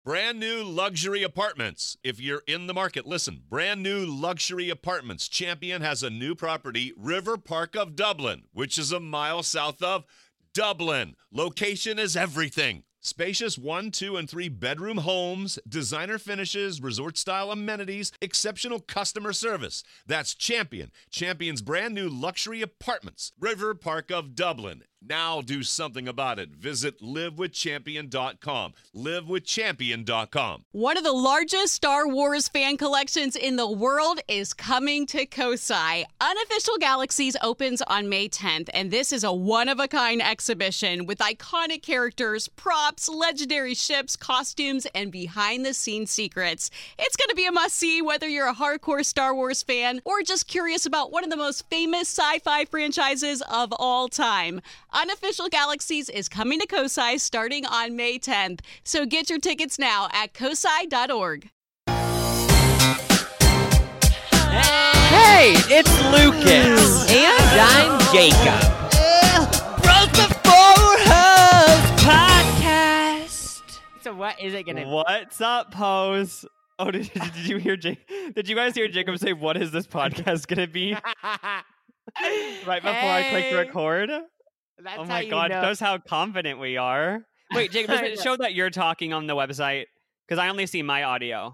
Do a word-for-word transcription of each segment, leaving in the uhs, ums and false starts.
Brand new luxury apartments. If you're in the market, listen. Brand new luxury apartments. Champion has a new property, River Park of Dublin, which is a mile south of Dublin. Location is everything. Spacious one, two, and three bedroom homes, designer finishes, resort-style amenities, exceptional customer service. That's Champion. Champion's brand new luxury apartments. River Park of Dublin. Now do something about it. Visit live with champion dot com. live with champion dot com. One of the largest Star Wars fan collections in the world is coming to Kosai. Unofficial Galaxies opens on May tenth, and this is a one-of-a-kind exhibition with iconic characters, props, legendary ships, costumes, and behind-the-scenes secrets. It's going to be a must-see whether you're a hardcore Star Wars fan or just curious about one of the most famous sci-fi franchises of all time. Unofficial Galaxies is coming to Kosai starting on May tenth, so get your tickets now at kosai dot org. Hey, it's Lucas, and I'm Jacob. Bros Before Hoes Podcast. So what is it gonna be? What's up, Pose? Oh, did, did you hear Jake? Did you guys hear Jacob say, "What is this podcast gonna be?" Right before hey. I clicked record. That's oh how my you god, know. shows how confident we are. Wait, Jacob, does it show that you're talking on the website? Because I only see my audio.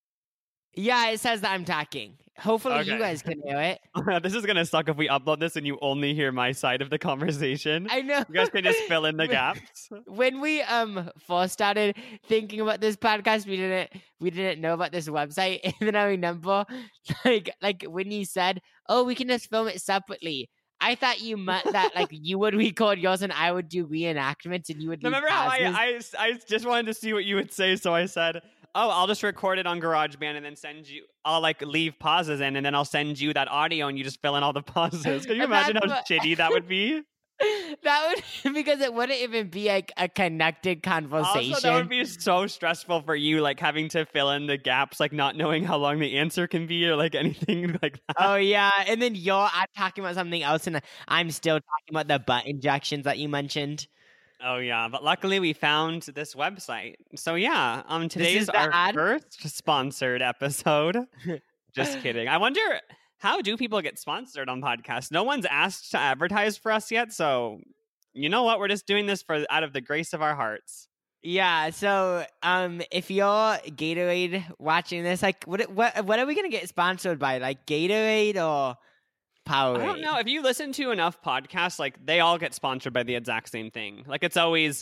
Yeah, it says that I'm talking. Hopefully Okay. you guys can hear it. This is gonna suck if we upload this and you only hear my side of the conversation. I know. You guys can just fill in the gaps. When we um first started thinking about this podcast, we didn't we didn't know about this website, and then I remember like like when you said, "Oh, we can just film it separately." I thought you meant that like you would record yours and I would do reenactments and you would. Remember how I, I I just wanted to see what you would say, so I said, "Oh, I'll just record it on GarageBand and then send you. I'll like leave pauses in, and then I'll send you that audio, and you just fill in all the pauses." Can you imagine how what... shitty that would be? That would because it wouldn't even be like a connected conversation. Also, that would be so stressful for you, like having to fill in the gaps, like not knowing how long the answer can be or like anything like that. Oh yeah, and then you're I'm talking about something else, and I'm still talking about the butt injections that you mentioned. Oh yeah, but luckily we found this website. So yeah, um, today's our ad? first sponsored episode. Just kidding. I wonder. How do people get sponsored on podcasts? No one's asked to advertise for us yet, so you know what? We're just doing this for out of the grace of our hearts. Yeah. So, um, if you're Gatorade watching this, like, what what what are we gonna get sponsored by? Like Gatorade or Powerade? I don't know. If you listen to enough podcasts, like they all get sponsored by the exact same thing. Like it's always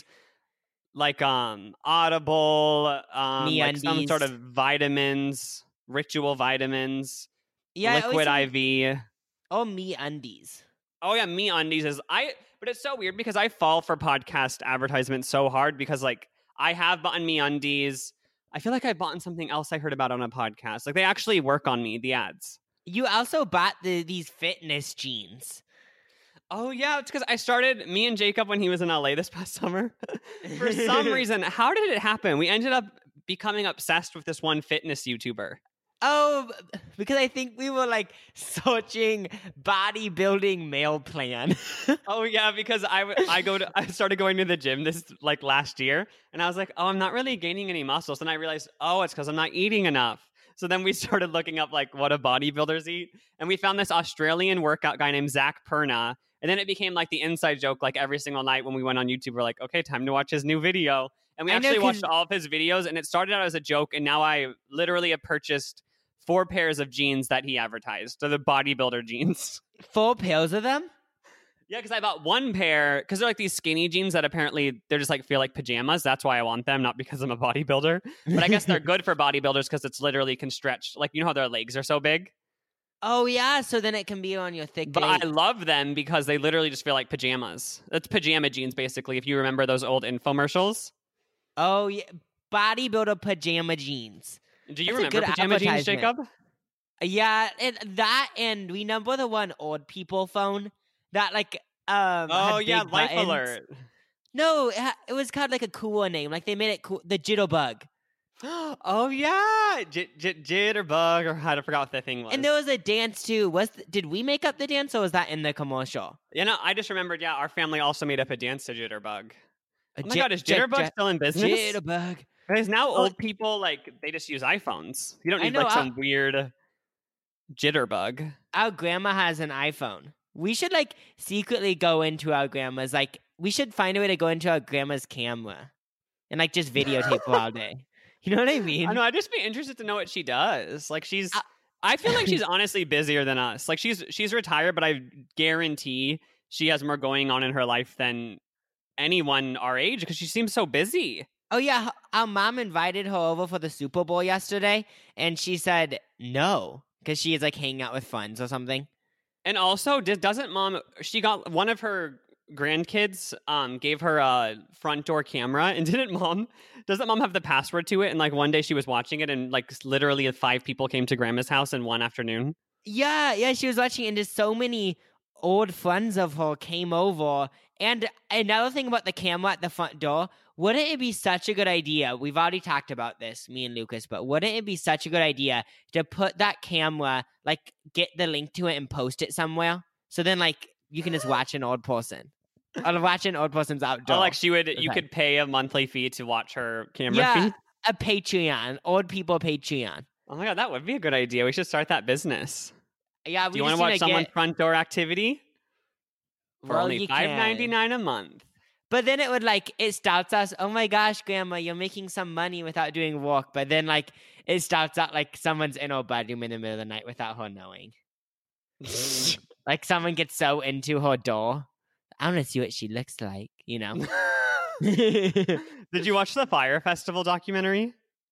like um Audible, um, like some sort of vitamins, Ritual vitamins. Yeah, Liquid I V. Oh, Me Undies. Oh yeah, Me Undies is I. But it's so weird because I fall for podcast advertisements so hard because like I have bought Me Undies. I feel like I've bought something else I heard about on a podcast. Like they actually work on me, the ads. You also bought the these fitness jeans. Oh yeah, it's because I started me and Jacob when he was in L A this past summer. For some reason, how did it happen? We ended up becoming obsessed with this one fitness YouTuber. Oh, because I think we were like searching bodybuilding meal plan. Oh yeah, because I, w- I go to I started going to the gym this like last year, and I was like, oh, I'm not really gaining any muscles, and I realized, oh, it's because I'm not eating enough. So then we started looking up like what do bodybuilders eat, and we found this Australian workout guy named Zach Perna, and then it became like the inside joke. Like every single night when we went on YouTube, we're like, okay, time to watch his new video, and we I actually know, watched all of his videos, and it started out as a joke, and now I literally have purchased four pairs of jeans that he advertised. So the bodybuilder jeans. Four pairs of them? Yeah, because I bought one pair, because they're like these skinny jeans that apparently they're just like feel like pajamas. That's why I want them, not because I'm a bodybuilder. But I guess they're good for bodybuilders because it's literally can stretch. Like, you know how their legs are so big? Oh, yeah. So then it can be on your thick But leg. I love them because they literally just feel like pajamas. That's pajama jeans, basically, if you remember those old infomercials. Oh, yeah. Bodybuilder pajama jeans. Do you That's remember pajama jeans, Jacob? Yeah, and that, and remember the one old people phone that like um. Oh had yeah, big Life buttons? Alert. No, it, ha- it was kind of like a cooler name. Like they made it cool. The Jitterbug. Oh yeah, J- J- Jitterbug, or I forgot what the thing was. And there was a dance too. Was th- did we make up the dance or was that in the commercial? You know, I just remembered. Yeah, our family also made up a dance to Jitterbug. A Oh my j- god, is j- Jitterbug j- still in business? Jitterbug. Because now Oh. old people, like, they just use iPhones. You don't I need, know, like, I- some weird jitterbug. Our grandma has an iPhone. We should like secretly go into our grandma's. Like, we should find a way to go into our grandma's camera and like just videotape her all day. You know what I mean? I know. I'd just be interested to know what she does. Like, she's. I- I feel like she's honestly busier than us. Like, she's she's retired, but I guarantee she has more going on in her life than anyone our age because she seems so busy. Oh yeah, h- our mom invited her over for the Super Bowl yesterday, and she said no because she is like hanging out with friends or something. And also, d- doesn't mom? She got one of her grandkids. Um, gave her a front door camera, and didn't mom? Doesn't mom have the password to it? And like one day she was watching it, and like literally five people came to grandma's house in one afternoon. Yeah, yeah, she was watching, and just so many old friends of her came over. And another thing about the camera at the front door, wouldn't it be such a good idea? We've already talked about this, me and Lucas, but wouldn't it be such a good idea to put that camera, like, get the link to it and post it somewhere? So then, like, you can just watch an old person. Or watch an old person's outdoor. Oh, like she would. You Okay. could pay a monthly fee to watch her camera yeah, feed. a Patreon, old people Patreon. Oh my god, that would be a good idea. We should start that business. Yeah, we Do you want just to watch need someone's get, front door activity for well, only you five can. ninety nine a month? But then it would like it starts us. Oh my gosh, Grandma, you're making some money without doing work. But then like it starts out like someone's in her bedroom in the middle of the night without her knowing. Like someone gets so into her door. I want to see what she looks like. You know. Did you watch the Fire Festival documentary?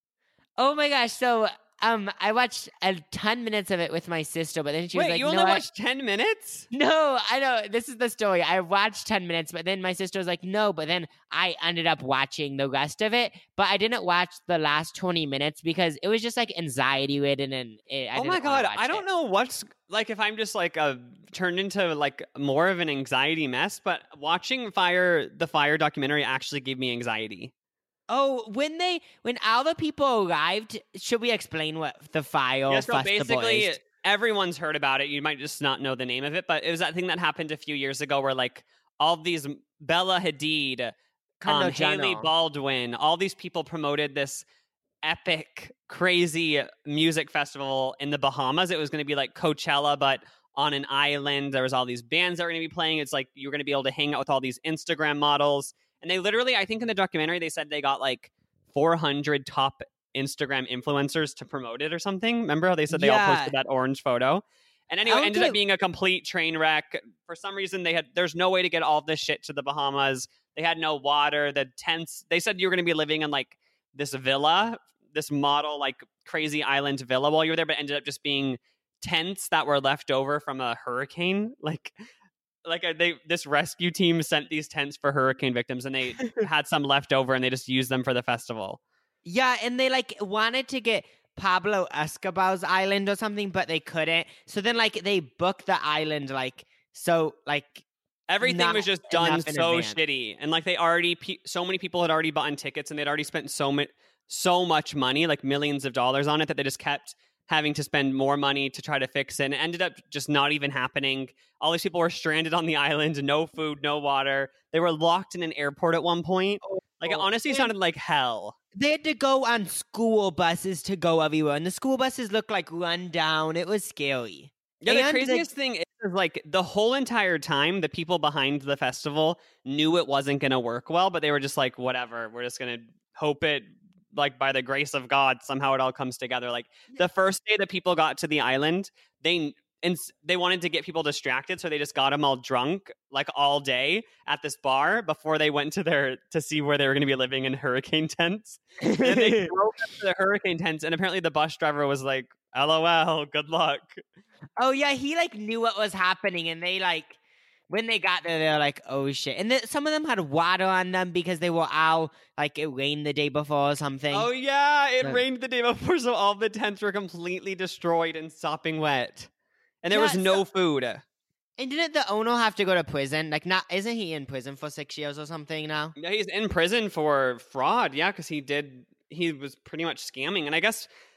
Oh my gosh! So um, I watched a ton minutes of it with my sister, but then she was Wait, like, you "No, only I- watched ten minutes? No, I know. This is the story. I watched ten minutes, but then my sister was like, no, but then I ended up watching the rest of it. But I didn't watch the last twenty minutes because it was just like anxiety ridden. And it, I Oh my didn't wanna god, watch I don't it. know what's like if I'm just like a turned into like more of an anxiety mess, but watching Fire the Fire documentary actually gave me anxiety. Oh, when they, when all the people arrived, should we explain what the fire yeah, so festival basically is? everyone's heard about it. You might just not know the name of it, but it was that thing that happened a few years ago where like all these Bella Hadid, um, Kendall Haley Jenner. Baldwin, all these people promoted this epic, crazy music festival in the Bahamas. It was going to be like Coachella, but on an island. There was all these bands that were going to be playing. It's like you were going to be able to hang out with all these Instagram models. And they literally, I think in the documentary, they said they got like four hundred top Instagram influencers to promote it or something. Remember how they said they all Yeah. posted that orange photo? And anyway, it ended Okay. up being a complete train wreck. For some reason, they had there's no way to get all this shit to the Bahamas. They had no water. The tents. They said you were going to be living in like this villa, this model like crazy island villa while you were there, but it ended up just being tents that were left over from a hurricane. Like, like a, they this rescue team sent these tents for hurricane victims, and they had some left over, and they just used them for the festival. Yeah, and they like wanted to get Pablo Escobar's island or something, but they couldn't. So then like they booked the island like so like Everything Not was just done enough in so advance. shitty, and like they already, pe- so many people had already bought tickets, and they'd already spent so much, so much money, like millions of dollars on it, that they just kept having to spend more money to try to fix it, and it ended up just not even happening. All these people were stranded on the island, no food, no water. They were locked in an airport at one point. Like it Oh, honestly and- sounded like hell. they had to go on school buses to go everywhere, and the school buses looked like run down. It was scary. Yeah, the And the- craziest thing is, is like the whole entire time, the people behind the festival knew it wasn't going to work well, but they were just like, whatever, we're just going to hope it, like by the grace of God, somehow it all comes together. Like the first day that people got to the island, they and they wanted to get people distracted, so they just got them all drunk like all day at this bar before they went to their to see where they were going to be living in hurricane tents. And they drove up to the hurricane tents, and apparently the bus driver was like, "L O L, good luck." Oh yeah, he like knew what was happening, and they like when they got there, they were like, "Oh shit!" And th- some of them had water on them because they were out. Like it rained the day before or something. Oh yeah, it Yeah. rained the day before, so all the tents were completely destroyed and sopping wet, and there Yeah, was no so- food. And didn't the owner have to go to prison? Like, not isn't he in prison for six years or something now? Yeah, he's in prison for fraud. Yeah, because he did. He was pretty much scamming, and I guess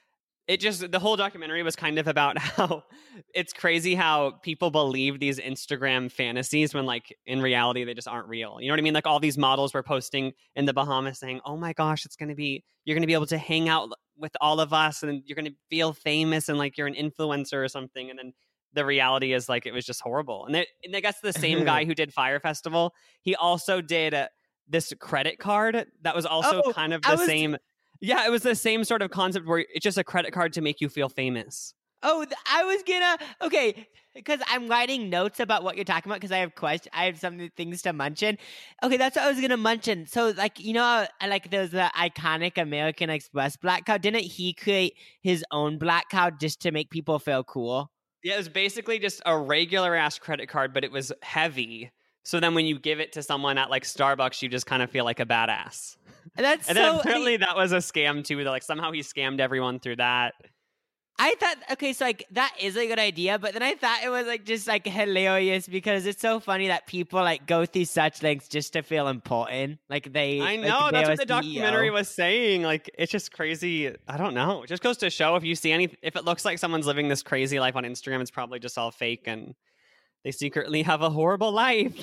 it just, the whole documentary was kind of about how it's crazy how people believe these Instagram fantasies when like in reality they just aren't real. You know what I mean? Like all these models were posting in the Bahamas saying, oh my gosh, it's going to be, you're going to be able to hang out with all of us and you're going to feel famous and like you're an influencer or something. And then the reality is like it was just horrible. And, it, and I guess the same guy who did Fire Festival, he also did uh, this credit card that was also Oh, kind of I the was- same. Yeah, it was the same sort of concept where it's just a credit card to make you feel famous. Oh, th- I was gonna okay because I'm writing notes about what you're talking about because I have question. I have some things to mention. Okay, that's what I was gonna mention. So, like you know, I like there's the iconic American Express black card. Didn't he create his own black card just to make people feel cool? Yeah, it was basically just a regular ass credit card, but it was heavy. So then when you give it to someone at like Starbucks, you just kind of feel like a badass. That's And so. then apparently that was a scam too. Like somehow he scammed everyone through that. I thought okay, so like that is a good idea, but then I thought it was like just like hilarious because it's so funny that people like go through such lengths just to feel important. Like they, I like, know, that's they're what the a C E O. documentary was saying. Like it's just crazy. I don't know. It just goes to show if you see any, if it looks like someone's living this crazy life on Instagram, it's probably just all fake and they secretly have a horrible life.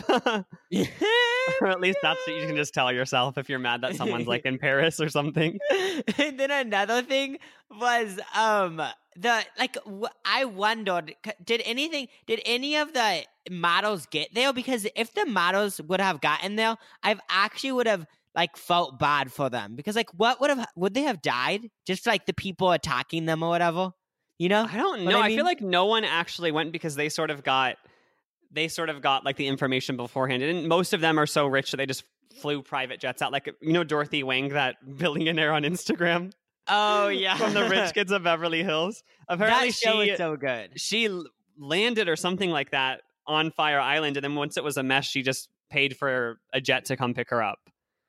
Or at least that's what you can just tell yourself if you're mad that someone's like in Paris or something. And then another thing was um the like w- I wondered c- did anything did any of the models get there, because if the models would have gotten there I've actually would have like felt bad for them, because like what would have would they have died just like the people attacking them or whatever, you know? I don't What know. I I, mean? feel like no one actually went because they sort of got they sort of got like the information beforehand. And most of them are so rich that they just flew private jets out. Like you know Dorothy Wang, that billionaire on Instagram. Oh yeah. From the Rich Kids of Beverly Hills. Apparently that show she is so good. she l- landed or something like that on Fire Island, and then once it was a mess, she just paid for a jet to come pick her up.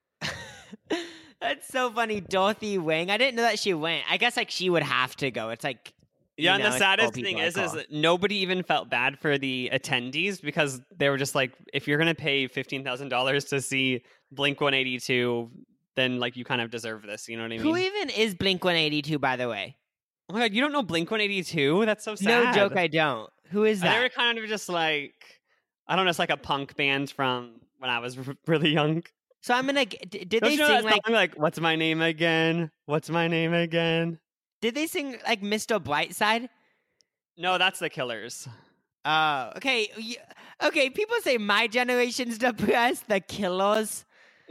That's so funny. Dorothy Wang. I didn't know that she went. I guess like she would have to go. It's like you Yeah, know, and the it's all saddest people thing like is, is her. that nobody even felt bad for the attendees because they were just like, if you're gonna pay fifteen thousand dollars to see Blink one eighty-two, then like you kind of deserve this. You know what I mean? Who even is Blink one eighty-two, by the way? Oh my god, you don't know Blink one eighty-two? That's so sad. No joke, I don't. Who is They were that? kind of just like, I don't know, it's like a punk band from when I was r- really young. So I'm gonna. g- d- Did Don't they you know sing that like? song, like, what's my name again? What's my name again? Did they sing like Mister Brightside? No, that's the Killers. Oh, okay. y- Okay, people say my generation's depressed. The Killers.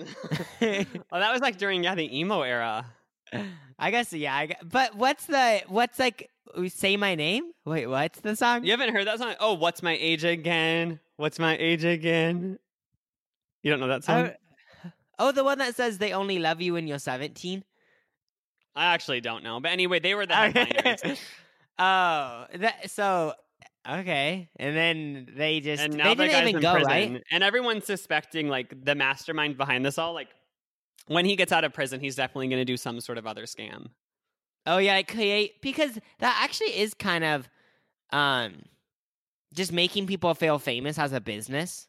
Oh, that was like during yeah the emo era. I guess yeah. I, gu- but what's the what's like? Say my name. Wait, what's the song? You haven't heard that song? Oh, what's my age again? What's my age again? You don't know that song? Oh, oh, the one that says they only love you when you're seventeen. I actually don't know. But anyway, they were the headliners. Oh, that so okay. And then they just And they now the didn't guy's even in go prison. right. And everyone's suspecting like the mastermind behind this all. Like when he gets out of prison, he's definitely going to do some sort of other scam. Oh yeah, like create because that actually is kind of um just making people feel famous as a business.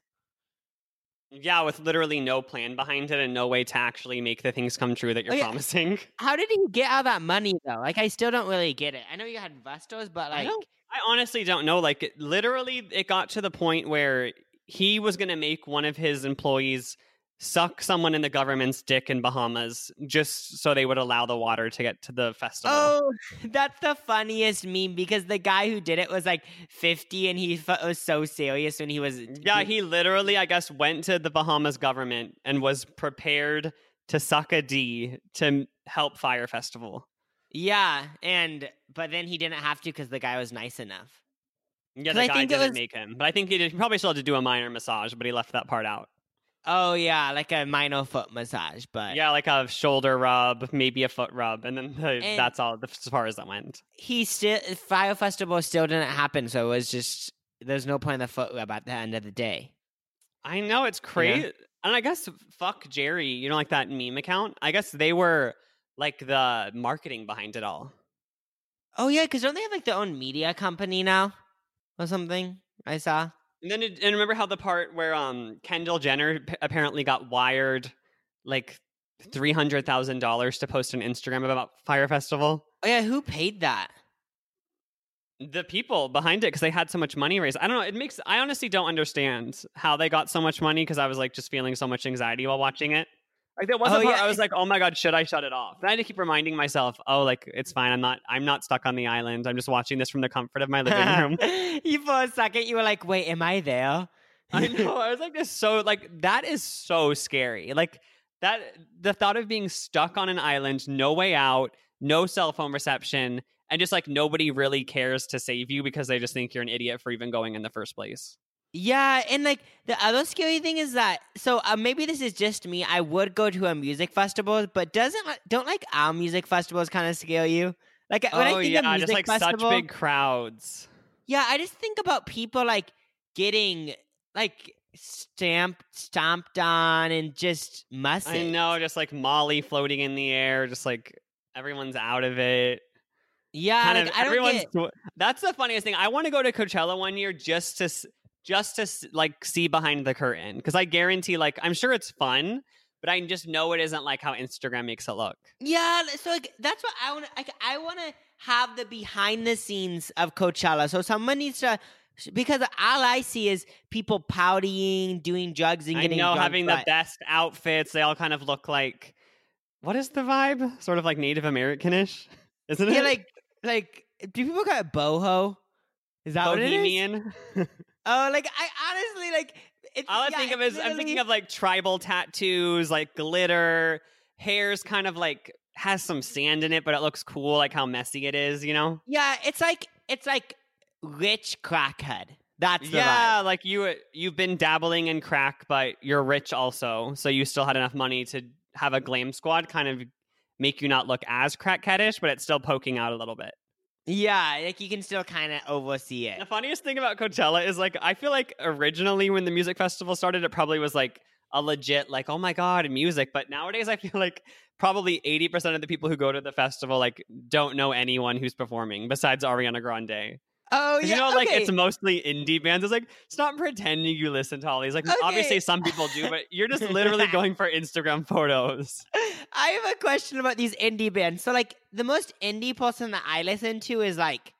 Yeah, with literally no plan behind it and no way to actually make the things come true that you're Oh, yeah. promising. How did he get all that money though? Like I still don't really get it. I know you had investors, but I like don't- I honestly don't know. Like, it, literally, it got to the point where he was going to make one of his employees suck someone in the government's dick in Bahamas just so they would allow the water to get to the festival. oh, that's the funniest meme because the guy who did it was like fifty and he f- was so serious when he was Yeah, he literally, I guess, went to the Bahamas government and was prepared to suck a D to help Fire Festival. yeah, and but then he didn't have to because the guy was nice enough. Yeah, 'Cause the I guy think it didn't was- make him. But I think he, did, he probably still had to do a minor massage, but he left that part out. Oh yeah, like a minor foot massage, but Yeah, like a shoulder rub, maybe a foot rub, and then the, And- that's all as far as that went. he still Fire Festival still didn't happen, so it was just there's no point in the foot rub at the end of the day. I know, it's crazy. And I guess fuck Jerry, you know, like that meme account. I guess they were like the marketing behind it all. Oh yeah, because don't they have like their own media company now or something? I saw. And then, it, and remember how the part where um Kendall Jenner p- apparently got wired like three hundred thousand dollars to post on Instagram about Fire Festival. Oh yeah, who paid that? The people behind it, because they had so much money raised. I don't know. It makes I honestly don't understand how they got so much money, because I was like just feeling so much anxiety while watching it. Like there was Oh, a part yeah. I was like, oh my god, should I shut it off? And I had to keep reminding myself, oh, like it's fine. I'm not. I'm not stuck on the island. I'm just watching this from the comfort of my living room. You for a second, you were like, "Wait, am I there?" I know. I was like, this so like that is so scary. Like that, the thought of being stuck on an island, no way out, no cell phone reception, and just like nobody really cares to save you because they just think you're an idiot for even going in the first place. Yeah, and like the other scary thing is that so uh, maybe this is just me. I would go to a music festival, but doesn't don't like our music festivals kind of scare you? Like when oh I think yeah, of music just like festival, such big crowds. yeah, I just think about people like getting like stamped, stomped on, and just musty. I know, just like Molly floating in the air, just like everyone's out of it. Yeah, kind like, of I don't everyone's. get. That's the funniest thing. I want to go to Coachella one year just to s- just to s- like see behind the curtain, because I guarantee, like, I'm sure it's fun, but I just know it isn't like how Instagram makes it look. Yeah, so like that's what I want. Like I want to have the behind the scenes of Coachella. So someone needs to, because all I see is people partying, doing drugs, and I getting know, drunk, having but- the best outfits. They all kind of look like. What is the vibe? Sort of like Native American-ish, isn't it? Yeah, like like do people call it boho? Is that what it is? Bohemian. Oh, like I honestly like. It's, All I yeah, think of it's is I'm thinking literally- of like tribal tattoos, like glitter. Hair's kind of like has some sand in it, but it looks cool, like how messy it is, you know? Yeah, it's like it's like rich crackhead. That's the Yeah, vibe. like you you've been dabbling in crack, but you're rich also, so you still had enough money to have a glam squad kind of make you not look as crackheadish, but it's still poking out a little bit. Yeah, like you can still kind of oversee it. The funniest thing about Coachella is like I feel like originally when the music festival started, it probably was like a legit like, oh my god, music. But nowadays I feel like probably eighty percent of the people who go to the festival like don't know anyone who's performing besides Ariana Grande. Oh 'Cause yeah, you know, like okay. it's mostly indie bands. It's like stop pretending you listen to all these. Like Okay. obviously some people do, but you're just literally going for Instagram photos. I have a question about these indie bands. So, like, the most indie person that I listen to is like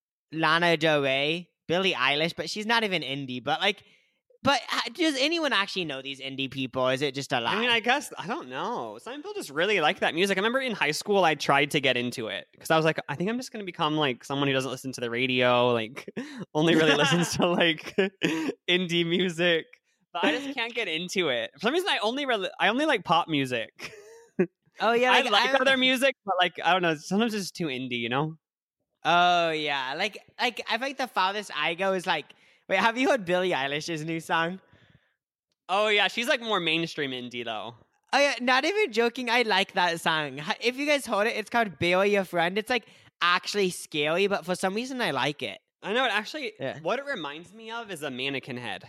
Lana Del Rey, Billie Eilish, but she's not even indie. But like, but uh, does anyone actually know these indie people? Or is it just a lie? I mean, I guess I don't know. Some people just really like that music. I remember in high school, I tried to get into it because I was like, I think I'm just gonna become like someone who doesn't listen to the radio, like only really listens to like indie music. But I just can't get into it. For some reason, I only really, I only like pop music. oh yeah, I like, like I'm- other music, but like I don't know. Sometimes it's just too indie, you know. Oh yeah, like like I think the farthest I go is like. Wait, have you heard Billie Eilish's new song? Oh yeah, she's like more mainstream indie though. Oh yeah, not even joking. I like that song. Ha- If you guys heard it, it's called "Bury Your Friend." It's like actually scary, but for some reason I like it. I know it actually. Yeah. What it reminds me of is a mannequin head.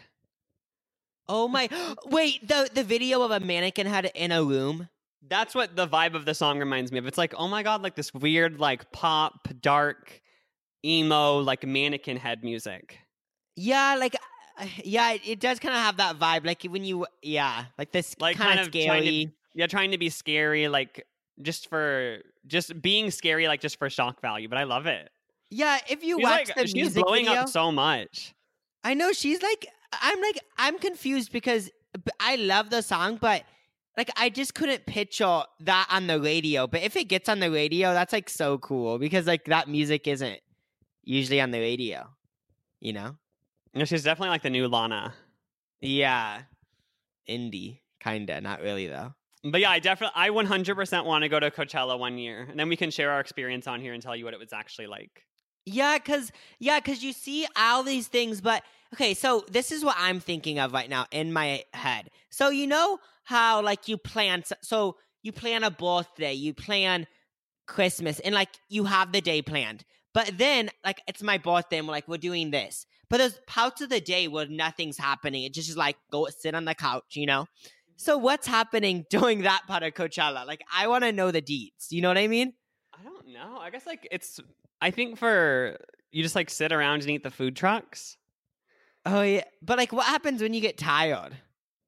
Oh my! Wait, the the video of a mannequin head in a room. That's what the vibe of the song reminds me of. It's like, oh my god, like this weird, like pop, dark, emo, like mannequin head music. Yeah, like uh, yeah, it, it does kind of have that vibe. Like when you yeah, like this Like kind kind of of trying to- scary. Yeah, trying to be scary, like just for just being scary, like just for shock value. But I love it. Yeah, if you She's watch like, the she's music blowing video, up so much. I know she's like I'm like I'm confused because b- I love the song, but like I just couldn't picture that on the radio. But if it gets on the radio, that's like so cool because like that music isn't usually on the radio, you know? You know, she's definitely like the new Lana. Yeah, indie kinda, not really though. But yeah, I definitely, I one hundred percent want to go to Coachella one year, and then we can share our experience on here and tell you what it was actually like. Yeah, cause yeah, cause you see all these things, but okay, so this is what I'm thinking of right now in my head. So you know how like you plan, s- so you plan a birthday, you plan Christmas, and like you have the day planned, but then like it's my birthday, and we're like we're doing this, but there's parts of the day where nothing's happening. It just is like go sit on the couch, you know. So what's happening during that part of Coachella? Like I want to know the deets. You know what I mean? I don't know. I guess like it's, I think for, you just like sit around and eat the food trucks. Oh yeah, but like what happens when you get tired?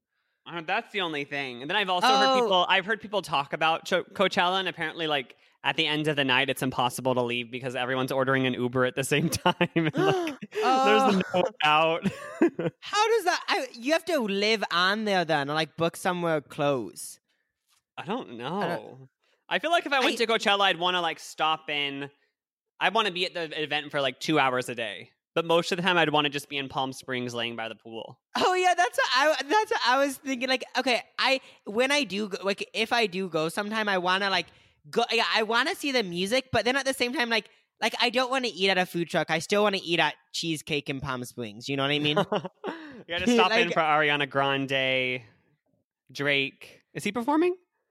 Uh, that's the only thing. And then I've also Oh. heard people. I've heard people talk about Cho- Coachella, and apparently, like at the end of the night, it's impossible to leave because everyone's ordering an Uber at the same time. And, like, Oh. There's no way out. How does that? I, you have to live on there then, or like book somewhere close. I don't know. I I, don't- feel like if I went I- to Coachella, I'd want to like stop in. I'd want to be at the event for like two hours a day. But most of the time, I'd want to just be in Palm Springs, laying by the pool. Oh yeah, that's what I that's what I was thinking. Like, okay, I when I do go, like if I do go sometime, I want to like go. Yeah, I want to see the music, but then at the same time, like like I don't want to eat at a food truck. I still want to eat at Cheesecake in Palm Springs. You know what I mean? You got to stop in Like- for Ariana Grande, Drake. Is he performing?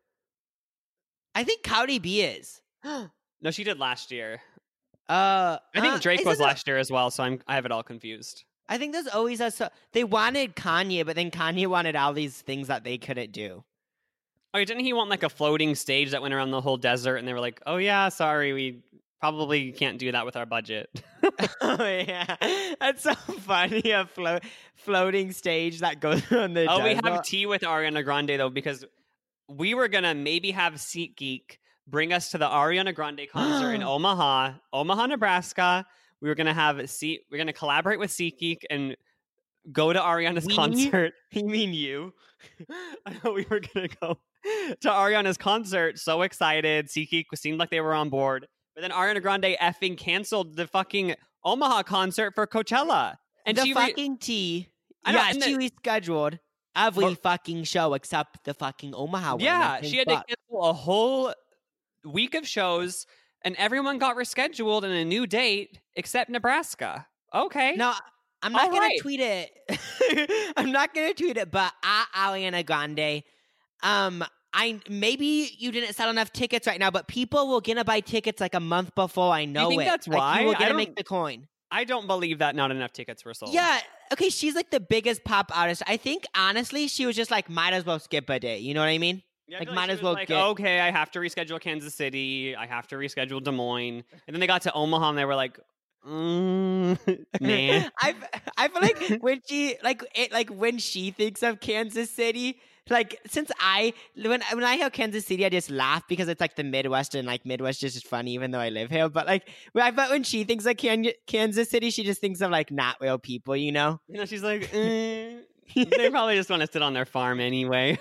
I think Cardi B is. No, she did last year. Uh, I think uh, Drake is was this a- last year as well, so I'm I have it all confused. I think there's always a. So, they wanted Kanye, but then Kanye wanted all these things that they couldn't do. Oh, didn't he want like a floating stage that went around the whole desert? And they were like, "Oh yeah, sorry, we probably can't do that with our budget." Oh yeah, that's so funny. A float floating stage that goes on the. Oh, we desert. have tea with Ariana Grande though, because we were gonna maybe have SeatGeek bring us to the Ariana Grande concert in Omaha, Omaha, Nebraska. We were gonna have seat. We're gonna collaborate with SeatGeek and go to Ariana's We? concert. You mean you? I know we were gonna go to Ariana's concert. So excited. SeatGeek seemed like they were on board, but then Ariana Grande effing canceled the fucking Omaha concert for Coachella. And the she re- fucking tea. I know, Yeah, and she the- rescheduled every Or- fucking show except the fucking Omaha one. Yeah, and she had to fuck. cancel a whole week of shows, and everyone got rescheduled in a new date except Nebraska. Okay. No, I'm not All gonna right. tweet it. I'm not gonna tweet it, but at Ariana Grande, um, I maybe you didn't sell enough tickets right now, but people will gonna buy tickets like a month before. I know think it. that's Like, why? you will I gonna don't- make the coin. I don't believe that not enough tickets were sold. Yeah. Okay, she's like the biggest pop artist. I think honestly, she was just like, might as well skip a day. You know what I mean? Yeah, I like, feel might she as was well like, get- okay, I have to reschedule Kansas City. I have to reschedule Des Moines. And then they got to Omaha and they were like, mm, nah. I I feel like when she like it like when she thinks of Kansas City, like since I when when I hear Kansas City, I just laugh because it's like the Midwest and like Midwest is just funny, even though I live here. But like, when I bet when she thinks of Can- Kansas City, she just thinks of like not real people, you know. You know, she's like, eh. They probably just want to sit on their farm anyway.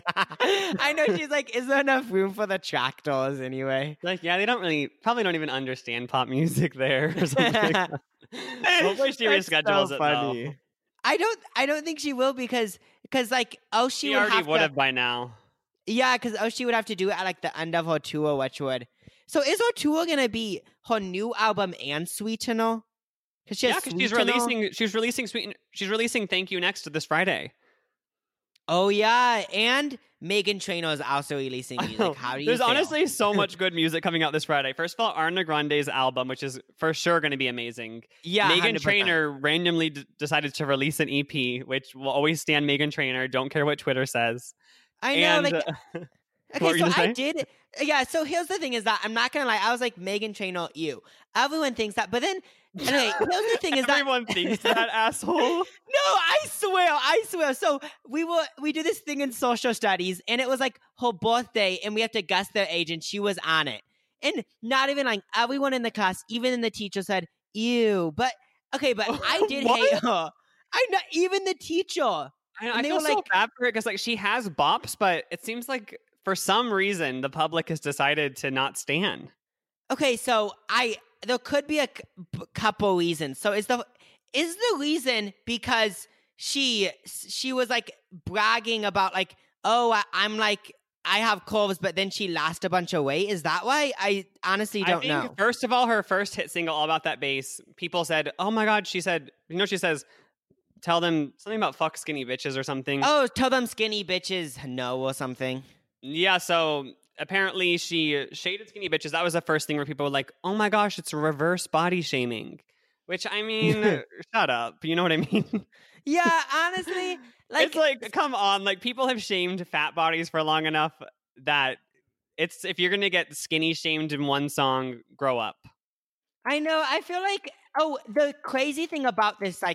I know she's like, is there enough room for the tractors anyway? Like, yeah, they don't really, probably don't even understand pop music there or something. Hopefully she That's reschedules so it funny. though. I don't I don't think she will because because like oh she, She would already have would to, have by now. yeah because oh she would have to do it at like the end of her tour, which would so is her tour gonna be her new album and Sweetener? Because she Yeah, has because she's Sweetener? releasing, she's releasing sweet, she's releasing Thank You Next this Friday. Oh yeah, and Megan Trainor is also releasing I music. know. How do you? There's feel? honestly so much good music coming out this Friday. First of all, Ariana Grande's album, which is for sure going to be amazing. yeah, Megan one hundred percent. Trainor randomly d- decided to release an E P, which will always stand Megan Trainor. Don't care what Twitter says. I know, and, like uh, okay, what were you so gonna I say? did. Yeah, so here's the thing: is that I'm not gonna lie. I was like Megan Trainor, you. Everyone thinks that, but then okay, here's the thing: is that everyone thinks that asshole. No, I swear, I swear. So we were we did this thing in social studies, and it was like her birthday, and we have to guess their age, and she was on it. And not even like everyone in the class, even in the teacher said, "Ew." But okay, but I did What? hate her. I not even the teacher. I, know, I And they feel were so like- bad for it because like she has bops, but it seems like for some reason the public has decided to not stan. Okay, so I there could be a c- p- couple reasons. So is the is the reason because she she was like bragging about like oh I, I'm like I have curves, but then she lost a bunch of weight. Is that why? I honestly I don't think know. first of all, her first hit single, All About That Bass, people said, "Oh my god," she said, you know, she says, "Tell them something about fuck skinny bitches or something." Oh, tell them skinny bitches no or something. Yeah, so apparently she shaded skinny bitches. That was the first thing where people were like, "Oh my gosh, it's reverse body shaming." Which I mean, shut up. You know what I mean? Yeah, honestly, like it's like, come on, like people have shamed fat bodies for long enough that it's if you're gonna get skinny shamed in one song, grow up. I know. I feel like oh, the crazy thing about this like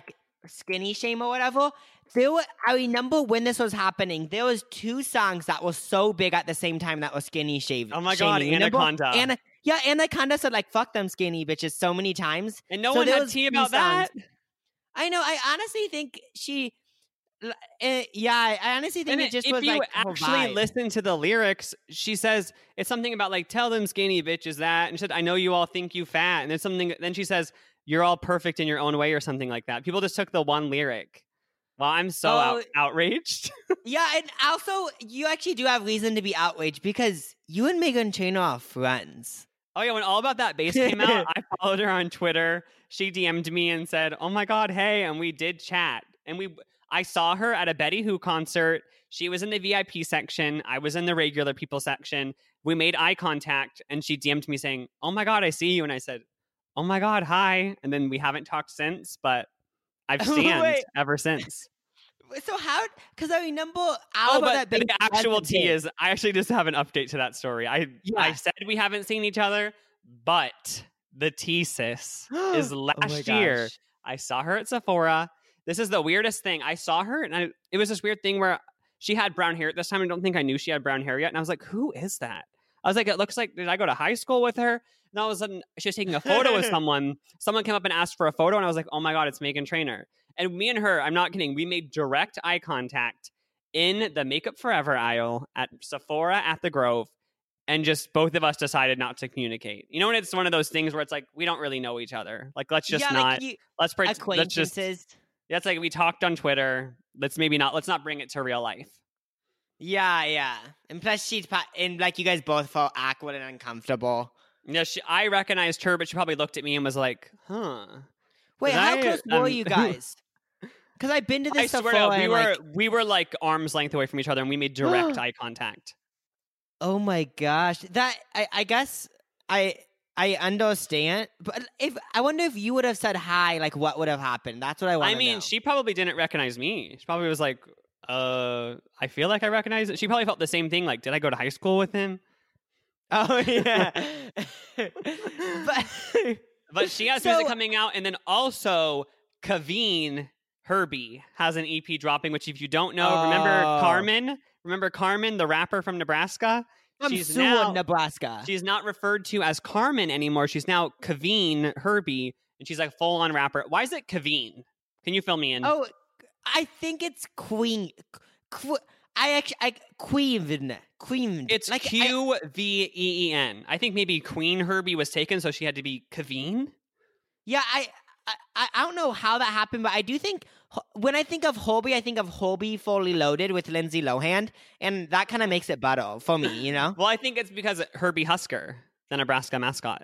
skinny shame or whatever. There were, I remember when this was happening, there was two songs that were so big at the same time that were skinny shave. Oh my God, shaming. Remember? Anaconda. Ana- yeah, Anaconda said like, fuck them skinny bitches so many times. And no So one there had was tea three about that. songs. I know. I honestly think she, uh, yeah, I honestly think And it just if was you like her actually vibe. listen to the lyrics, she says it's something about like, tell them skinny bitches that. And she said, I know you all think you fat. And there's something, then she says, you're all perfect in your own way or something like that. People just took the one lyric. Well, I'm so Oh, out- outraged. Yeah, and also you actually do have reason to be outraged because you and Meghan Trainor are friends. Oh yeah, when All About That Bass came out, I followed her on Twitter. She D M'd me and said, "Oh my God, hey!" And we did chat. And we, I saw her at a Betty Who concert. She was in the V I P section. I was in the regular people section. We made eye contact, and she D M'd me saying, "Oh my God, I see you." And I said, "Oh my God, hi." And then we haven't talked since, but I've stand Wait. ever since. So how? Because I remember All Oh, About but That Bass the actual wasn't tea big. is, I actually just have an update to that story. I Yeah. I said we haven't seen each other, but the tea sis is Oh my last year. gosh. I saw her at Sephora. This is the weirdest thing. I saw her, and I, it was this weird thing where she had brown hair at this time. I don't think I knew she had brown hair yet. And I was like, who is that? I was like, it looks like, did I go to high school with her? And all of a sudden, she was taking a photo with someone. Someone came up and asked for a photo, and I was like, oh my God, it's Meghan Trainor. And me and her, I'm not kidding, we made direct eye contact in the Makeup Forever aisle at Sephora at the Grove. And just both of us decided not to communicate. You know, when it's one of those things where it's like, we don't really know each other. Like, let's just yeah, not, like you, let's, pre- let's just, acquaintances. yeah, it's like we talked on Twitter. Let's maybe not, let's not bring it to real life. Yeah, yeah. And plus, she's pa- and like you guys both felt awkward and uncomfortable. Yeah, she, I recognized her, but she probably looked at me and was like, huh. Wait, Did how I, close were um, you guys? Because I've been to I this swear Sephora. to God, we and, were like, we were like arm's length away from each other, and we made direct eye contact. oh my gosh, that I, I guess I I understand, but if I wonder if you would have said hi, like what would have happened? That's what I want. I mean, know. she probably didn't recognize me. She probably was like, "Uh, I feel like I recognize it." She probably felt the same thing. Like, did I go to high school with him? Oh yeah, but But she has So- music coming out, and then also Kaveen Herbie has an E P dropping. Which, if you don't know, remember Oh. Carmen? Remember Carmen, the rapper from Nebraska? I'm She's Seward, now- Nebraska. She's not referred to as Carmen anymore. She's now Kaveen Herbie, and she's like full on rapper. Why is it Kaveen? Can you fill me in? Oh, I think it's Queen. Qu- I actually, I Queen, Queen. it's like I- Q V E E N. I think maybe Queen Herbie was taken, so she had to be Kaveen. Yeah, I, I I don't know how that happened, but I do think Ho- when I think of Hobie, I think of Hobie Fully Loaded with Lindsay Lohan, and that kind of makes it better for me, you know? Well, I think it's because Herbie Husker, the Nebraska mascot.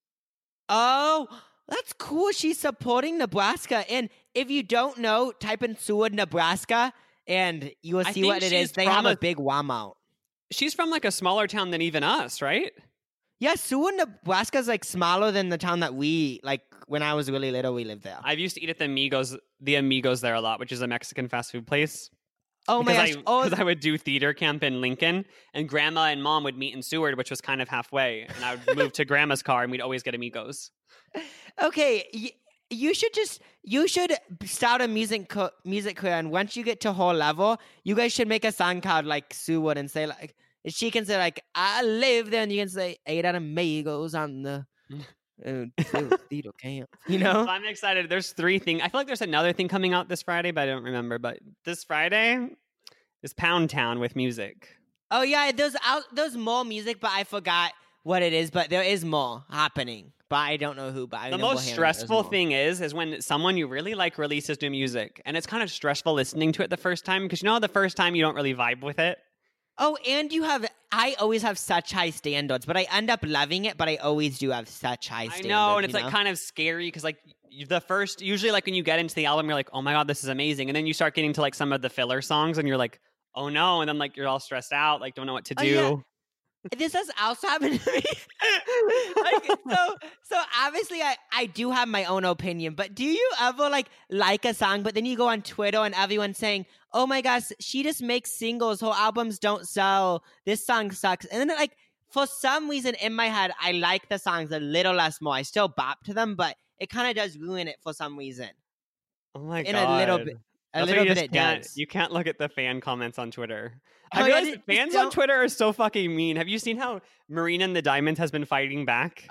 Oh, that's cool. She's supporting Nebraska, and if you don't know, type in Seward, Nebraska, and you will I see think what it she's is. They from have a, a- big Walmart. She's from like a smaller town than even us, right? Yeah, Seward, Nebraska is like smaller than the town that we like. When I was really little, we lived there. I used to eat at the Amigos, the Amigos there a lot, which is a Mexican fast food place. Oh my because gosh! I, Oh, because I would do theater camp in Lincoln, and Grandma and Mom would meet in Seward, which was kind of halfway, and I would move to Grandma's car, and we'd always get Amigos. okay. Y- you should just you should start a music co- music career, and once you get to whole level, you guys should make a song called like Seward and say like she can say like I live there, and you can say eight out of Amigos on the uh, theater camp. You know? So I'm excited. There's three things. I feel like there's another thing coming out this Friday, but I don't remember. But this Friday is Pound Town with music. Oh yeah, there's out there's more music, but I forgot what it is. But there is more happening, but I don't know who. But I The remember most hearing there's stressful more. thing is is when someone you really like releases new music, and it's kind of stressful listening to it the first time because you know how the first time you don't really vibe with it. Oh, and you have I always have such high standards, but I end up loving it. But I always do have such high I standards. know, and it's you like know? kind of scary because like you- the first, usually like when you get into the album, you're like, oh my god, this is amazing, and then you start getting to like some of the filler songs, and you're like, oh no, and then like you're all stressed out, like don't know what to Oh, do. yeah. This has also happened to me. like, so, so obviously, I, I do have my own opinion. But do you ever like like a song, but then you go on Twitter and everyone's saying, "Oh my gosh, she just makes singles. Her albums don't sell. This song sucks." And then like for some reason in my head, I like the songs a little less more. I still bop to them, but it kind of does ruin it for some reason. Oh my in god. a little bit. A That's why little you bit just it can't- does. You can't look at the fan comments on Twitter. Oh, I yeah, realize just- just fans on don't- Twitter are so fucking mean. Have you seen how Marina and the Diamonds has been fighting back?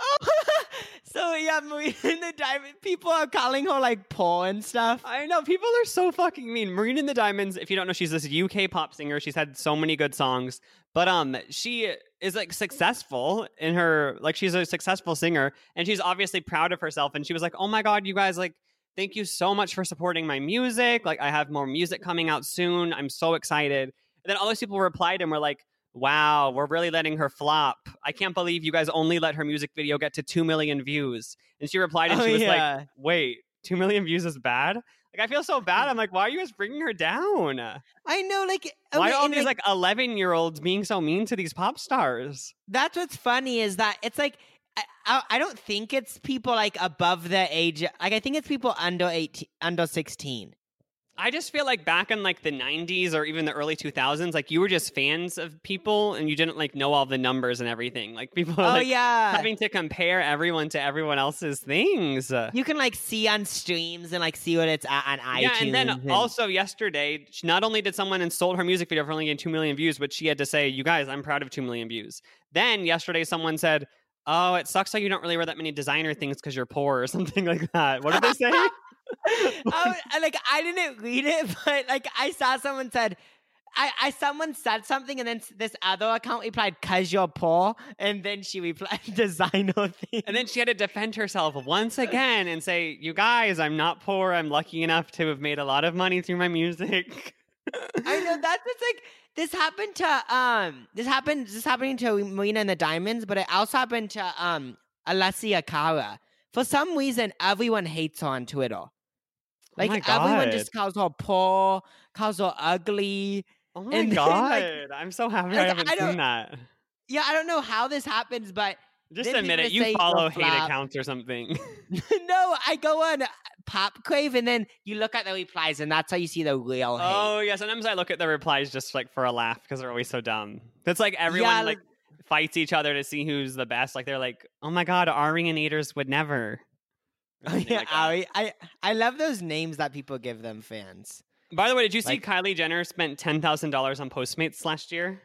So yeah, Marina and the Diamond people are calling her like poor and stuff. I know, people are so fucking mean. Marina and the Diamonds, if you don't know, she's this U K pop singer. She's had so many good songs, but um, she is like successful in her, like she's a successful singer, and she's obviously proud of herself. And she was like, "Oh my god, you guys, like, thank you so much for supporting my music. Like, I have more music coming out soon. I'm so excited." And then all those people replied and were like, "Wow, we're really letting her flop. I can't believe you guys only let her music video get to two million views." And she replied and Oh, she was yeah. like, "Wait, two million views is bad?" Like, I feel so bad. I'm like, why are you guys bringing her down? I know, like Why okay, are all and, these like eleven year olds being so mean to these pop stars? that's what's funny is that it's like I, I I don't think it's people like above the age. Like I think it's people under eighteen, under sixteen. I just feel like back in like the nineties or even the early two thousands, like you were just fans of people and you didn't like know all the numbers and everything. Like people are Oh like yeah, having to compare everyone to everyone else's things. you can like see on streams and like see what it's at on iTunes. Yeah, and then also yesterday, sh- not only did someone install her music video for only getting two million views, but she had to say, "You guys, I'm proud of two million views." Then yesterday, someone said, "Oh, it sucks that you don't really wear that many designer things because you're poor," or something like that. What did they say? oh, like I didn't read it, but like I saw someone said, I, I someone said something, and then s- this other account replied, "Cause you're poor," and then she replied, "Designer thing." And then she had to defend herself once again and say, "You guys, I'm not poor. I'm lucky enough to have made a lot of money through my music." I know that's just like this happened to um this happened this happening to Marina and the Diamonds, but it also happened to um Alessia Cara. For some reason, everyone hates her on Twitter. Like oh my everyone God. just calls her poor, calls her ugly. Oh my and then, god! like- I'm so happy like, I haven't I don't- seen that. Yeah, I don't know how this happens, but Just then admit people it. You say you're follow hate flop. accounts or something. no, I go on Pop Crave and then you look at the replies, and that's how you see the real hate. Oh yeah, sometimes I look at the replies just like for a laugh because they're always so dumb. It's like everyone Yeah, like fights each other to see who's the best. Like they're like, "Oh my god, Arianators would never." Or Oh, something yeah, like that. Ari, I I love those names that people give them fans. By the way, did you see Like- Kylie Jenner spent ten thousand dollars on Postmates last year?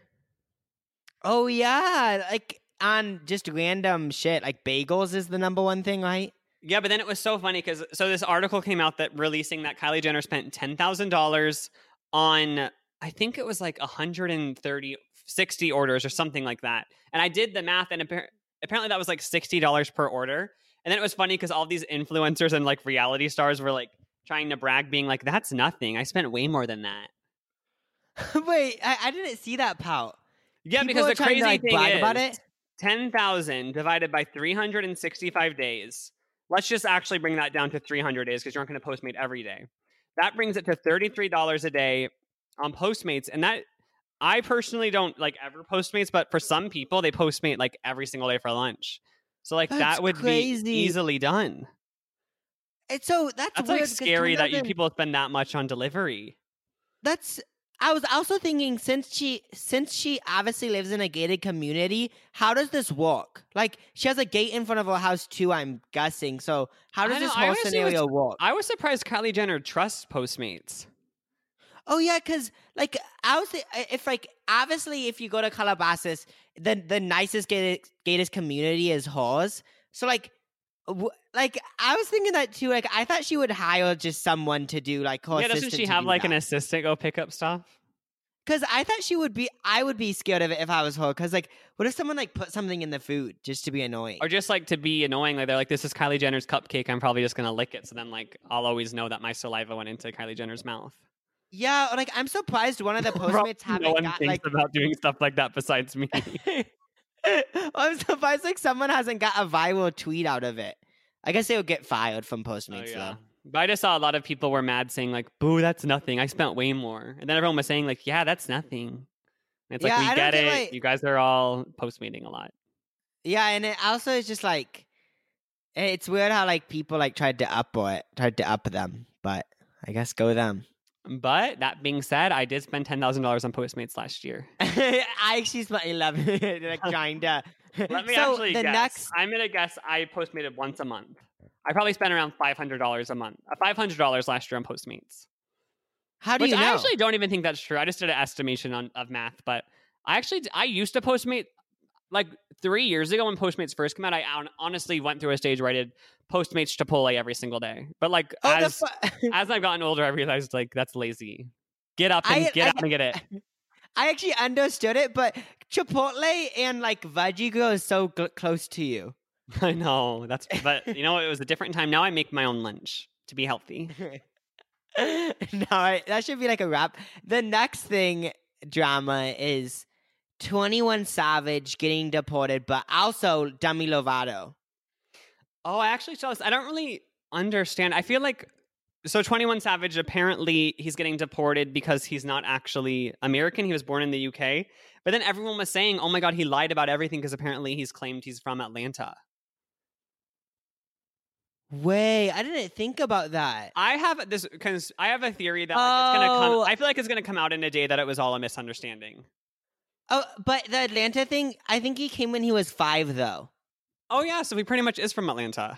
Oh yeah, like on just random shit. Like bagels is the number one thing, right? Yeah, but then it was so funny because so this article came out that releasing that Kylie Jenner spent ten thousand dollars on, I think it was like one hundred thirty, sixty orders or something like that. And I did the math, and appar- apparently that was like sixty dollars per order. And then it was funny because all these influencers and like reality stars were like trying to brag, being like, "That's nothing. I spent way more than that." Wait, I, I didn't see that pout. Yeah, People because are the trying crazy to, like, thing brag is, about it? ten thousand divided by three hundred sixty-five days. Let's just actually bring that down to three hundred days because you're not going to Postmate every day. That brings it to thirty-three dollars a day on Postmates. And that, I personally don't like ever Postmates, but for some people, they Postmate like every single day for lunch. So like That's that would crazy. be easily done. It's so that's That's weird like 'cause scary that you two thousand people spend that much on delivery. That's. I was also thinking since she since she obviously lives in a gated community, how does this work? Like she has a gate in front of her house too, I'm guessing. So how I does know, this I whole honestly scenario was- work? I was surprised Kylie Jenner trusts Postmates. Oh yeah, because like I was thi- if like obviously if you go to Calabasas, the the nicest gated gated community is hers. So like. w- Like I was thinking that too. Like I thought she would hire just someone to do like her Yeah, doesn't assistant she to have do like that. an assistant go pick up stuff? Because I thought she would be, I would be scared of it if I was her. Because, like, what if someone, like, put something in the food just to be annoying? Or just like to be annoying, like they're like, "This is Kylie Jenner's cupcake. I'm probably just gonna lick it." So then, like, I'll always know that my saliva went into Kylie Jenner's mouth. Yeah, or, like, I'm surprised one of the Postmates haven't no one got, thinks like... about doing stuff like that besides me. I'm surprised, like, someone hasn't got a viral tweet out of it. I guess they would get fired from Oh, Postmates, yeah. though. But I just saw a lot of people were mad, saying like, "Boo, that's nothing. I spent way more." And then everyone was saying like, "Yeah, that's nothing." And it's Yeah, like, we I don't get get, it. like- You guys are all Postmating a lot. Yeah, and it also is just, like... It's weird how, like, people, like, tried to up it, tried to up them. But I guess go them. But that being said, I did spend ten thousand dollars on Postmates last year. I actually spent eleven, like, trying to... Let me so actually the guess. next... I'm gonna guess I Postmated once a month. I probably spent around five hundred dollars a month. Uh, five hundred dollars last year on Postmates. How do Which you know? I actually don't even think that's true. I just did an estimation on of math, but I actually I used to Postmate like three years ago when Postmates first came out. I hon- honestly went through a stage where I did Postmates Chipotle every single day. But like Oh, the as fu- as I've gotten older, I realized like that's lazy. Get up and I- get I- out and get it. I actually understood it, but Chipotle and like Veggie Grill is so gl- close to you. I know that's, but you know it was a different time. Now I make my own lunch to be healthy. No, I- that should be like a wrap. The next thing drama is twenty-one Savage getting deported, but also Demi Lovato. Oh, I actually saw this. I don't really understand. I feel like so twenty-one Savage apparently he's getting deported because he's not actually American. He was born in the U K. But then everyone was saying, "Oh my god, he lied about everything because apparently he's claimed he's from Atlanta." Wait, I didn't think about that. I have this because I have a theory that like, it's gonna Oh. come. I feel like it's gonna come out in a day that it was all a misunderstanding. Oh, but the Atlanta thing, I think he came when he was five, though. Oh yeah, so he pretty much is from Atlanta.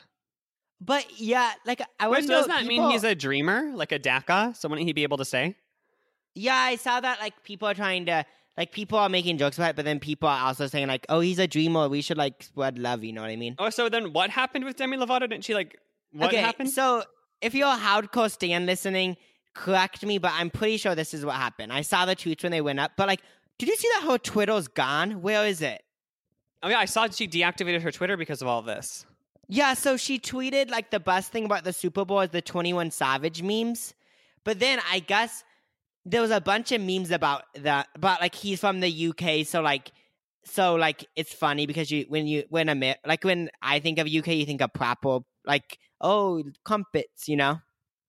But yeah, like I Wait, wouldn't so know. does that mean people- he's a dreamer, like a D A C A? So wouldn't he be able to say? Yeah, I saw that. Like people are trying to, like people are making jokes about it, but then people are also saying like, "Oh, he's a dreamer. We should like spread love." You know what I mean? Oh, so then what happened with Demi Lovato? Didn't she like what okay, happened? so if you're a hardcore stan listening, correct me, but I'm pretty sure this is what happened. I saw the tweets when they went up, but like, did you see that her Twitter's gone? Where is it? Oh yeah, I saw she deactivated her Twitter because of all this. Yeah, so she tweeted like the best thing about the Super Bowl is the twenty-one Savage memes. But then I guess there was a bunch of memes about that, about like he's from the U K, so like so like it's funny because you when you when Amer- like when I think of U K, you think of proper like oh crumpets, you know?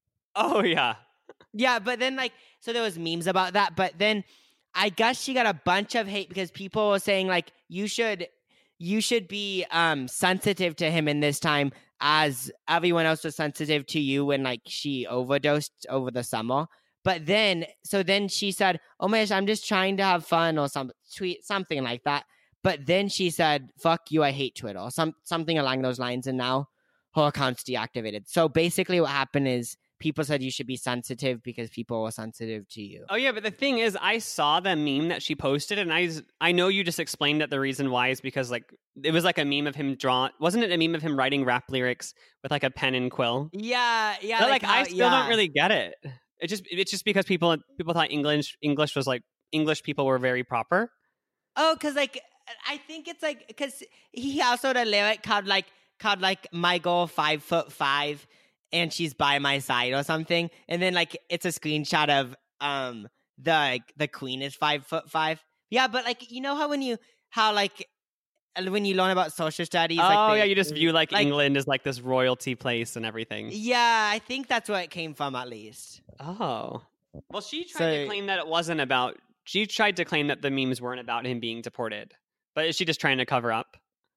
Oh yeah. Yeah, but then like so there was memes about that, but then I guess she got a bunch of hate because people were saying like you should you should be um sensitive to him in this time as everyone else was sensitive to you when like she overdosed over the summer. But then so then she said, "Oh my gosh, I'm just trying to have fun," or some tweet something like that. But then she said, "Fuck you, I hate Twitter," or some something along those lines, and now her account's deactivated. So basically what happened is people said you should be sensitive because people were sensitive to you. Oh yeah, but the thing is, I saw the meme that she posted, and I I know you just explained that the reason why is because like it was like a meme of him drawn. Wasn't it a meme of him writing rap lyrics with like a pen and quill? Yeah, yeah. But like, how- I still yeah. don't really get it. It just it's just because people people thought English English was like English people were very proper. Oh, because like I think it's like because he also had a lyric called like called like my girl five foot five and she's by my side or something, and then like it's a screenshot of um the like, the queen is five foot five. Yeah, but like you know how when you how like when you learn about social studies, Oh like, they- yeah, you just view like, like- England as like this royalty place and everything. Yeah, I think that's where it came from at least. Oh. Well, she tried to So- claim that it wasn't about. She tried to claim that the memes weren't about him being deported. But is she just trying to cover up?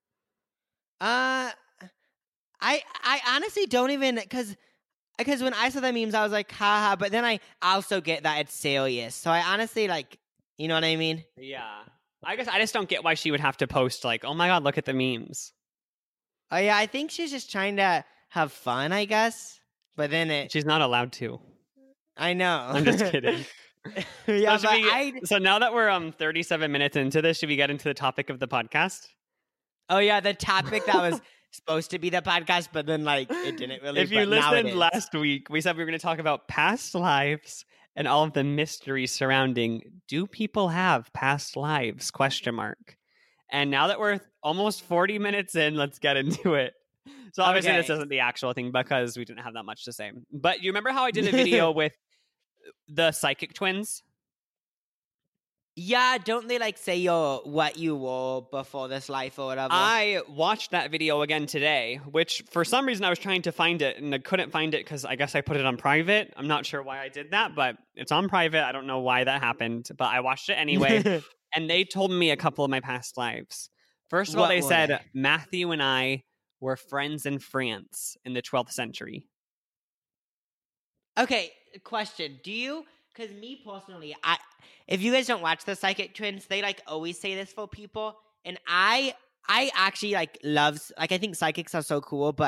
Uh, I I honestly don't even because because when I saw the memes, I was like, haha. But then I also get that it's serious. So I honestly like, you know what I mean? Yeah. I guess I just don't get why she would have to post like, "Oh my god, look at the memes." Oh yeah, I think she's just trying to have fun, I guess. But then it, She's not allowed to. I know. I'm just kidding. yeah, so, but should we- I. so now that we're um thirty-seven minutes into this, should we get into the topic of the podcast? Oh yeah, the topic that was supposed to be the podcast, but then like it didn't really. If you but now it listened is. last week, we said we were going to talk about past lives and all of the mysteries surrounding do people have past lives question mark. And now that we're almost forty minutes in, let's get into it. So obviously this Okay. isn't the actual thing because we didn't have that much to say. But you remember how I did a video with the psychic twins? Yeah, don't they like say you're what you were before this life or whatever? I watched that video again today, which for some reason I was trying to find it and I couldn't find it because I guess I put it on private. I'm not sure why I did that, but it's on private. I don't know why that happened, but I watched it anyway. And they told me a couple of my past lives. First of all, What they were said they? Matthew and I were friends in France in the twelfth century. Okay, question. Do you, because me personally, I if you guys don't watch the Psychic Twins, they like always say this for people. And I, I actually like loves, like I think psychics are so cool, but